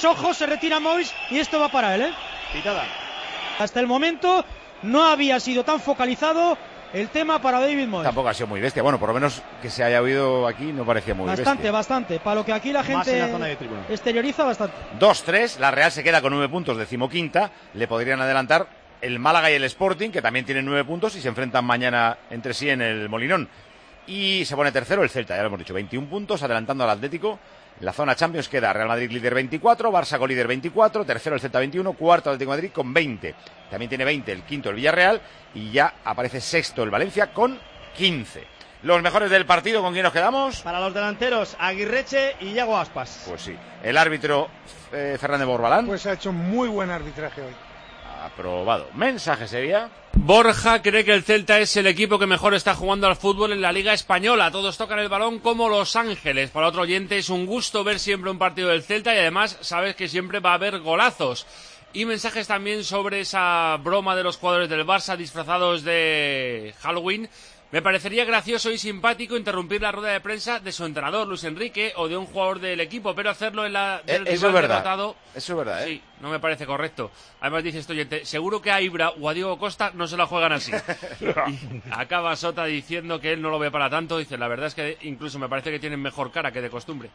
y esto va para él,
Pitada.
Hasta el momento no había sido tan focalizado el tema para David Mois.
Tampoco ha sido muy bestia. Bueno, por lo menos que se haya oído aquí no parecía muy bestia.
Bastante. Para lo que aquí la gente exterioriza, bastante.
2-3, la Real se queda con 9 puntos, 15ª. Le podrían adelantar el Málaga y el Sporting, que también tienen 9 puntos y se enfrentan mañana entre sí en el Molinón. Y se pone tercero el Celta, ya lo hemos dicho, 21 puntos, adelantando al Atlético. En la zona Champions queda Real Madrid líder 24, Barça con líder 24, tercero el Celta 21, cuarto Atlético de Madrid con 20. También tiene 20 el quinto el Villarreal y ya aparece sexto el Valencia con 15. Los mejores del partido, ¿con quién nos quedamos?
Para los delanteros, Aguirreche y Iago Aspas.
Pues sí. El árbitro Fernández Borbalán.
Pues ha hecho muy buen arbitraje hoy.
Aprobado. Mensaje sería.
Borja cree que el Celta es el equipo que mejor está jugando al fútbol en la Liga Española. Todos tocan el balón como Los Ángeles. Para otro oyente es un gusto ver siempre un partido del Celta y además sabes que siempre va a haber golazos. Y mensajes también sobre esa broma de los jugadores del Barça disfrazados de Halloween. Me parecería gracioso y simpático interrumpir la rueda de prensa de su entrenador, Luis Enrique, o de un jugador del equipo, pero hacerlo en la del
eso
rival
es verdad.
derrotado.
Eso es verdad,
Sí, no me parece correcto. Además dice este oyente, seguro que a Ibra o a Diego Costa no se la juegan así. Y acaba Sota diciendo que él no lo ve para tanto. Dice, la verdad es que incluso me parece que tienen mejor cara que de costumbre.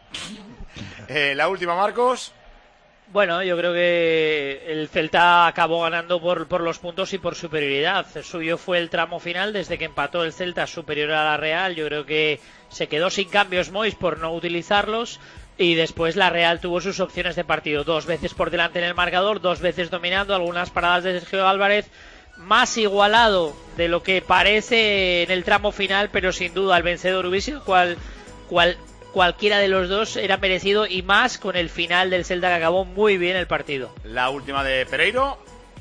La última, Marcos.
Bueno, yo creo que el Celta acabó ganando por los puntos y por superioridad. El suyo fue el tramo final, desde que empató el Celta superior a la Real. Yo creo que se quedó sin cambios Mois por no utilizarlos. Y después la Real tuvo sus opciones de partido. 2 veces por delante en el marcador, 2 veces dominando, algunas paradas de Sergio Álvarez. Más igualado de lo que parece en el tramo final, pero sin duda el vencedor hubiese sido cualquiera de los dos era merecido, y más con el final del Celta, que acabó muy bien el partido.
La última de Pereiro.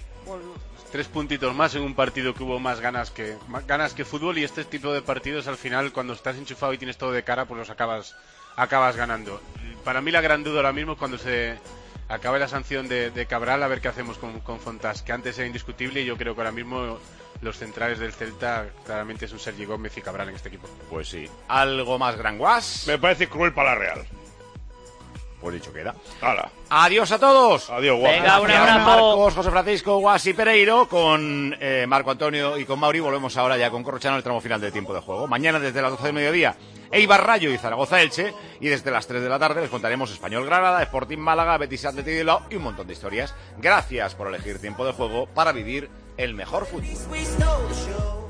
3 puntitos más en un partido que hubo más ganas que fútbol, y este tipo de partidos al final, cuando estás enchufado y tienes todo de cara, pues los acabas ganando. Para mí la gran duda ahora mismo es cuando se acabe la sanción de Cabral, a ver qué hacemos con Fontás, que antes era indiscutible, y yo creo que ahora mismo los centrales del Celta claramente son Sergi Gómez y Cabral en este equipo.
Pues sí. ¿Algo más, Gran Guas?
Me parece cruel para la Real.
Pues dicho queda.
¡Hala!
Adiós a todos.
Adiós, Guas.
Venga, un abrazo.
Marcos, José Francisco, Guas y Pereiro. Con Marco Antonio y con Mauri volvemos ahora ya con Corrochano el tramo final del tiempo de juego. Mañana desde las 12 del mediodía, Eibar Rayo y Zaragoza Elche. Y desde las 3 de la tarde les contaremos Español Granada, Sporting Málaga, Betis Athletic Bilbao y un montón de historias. Gracias por elegir tiempo de juego para vivir el mejor fútbol.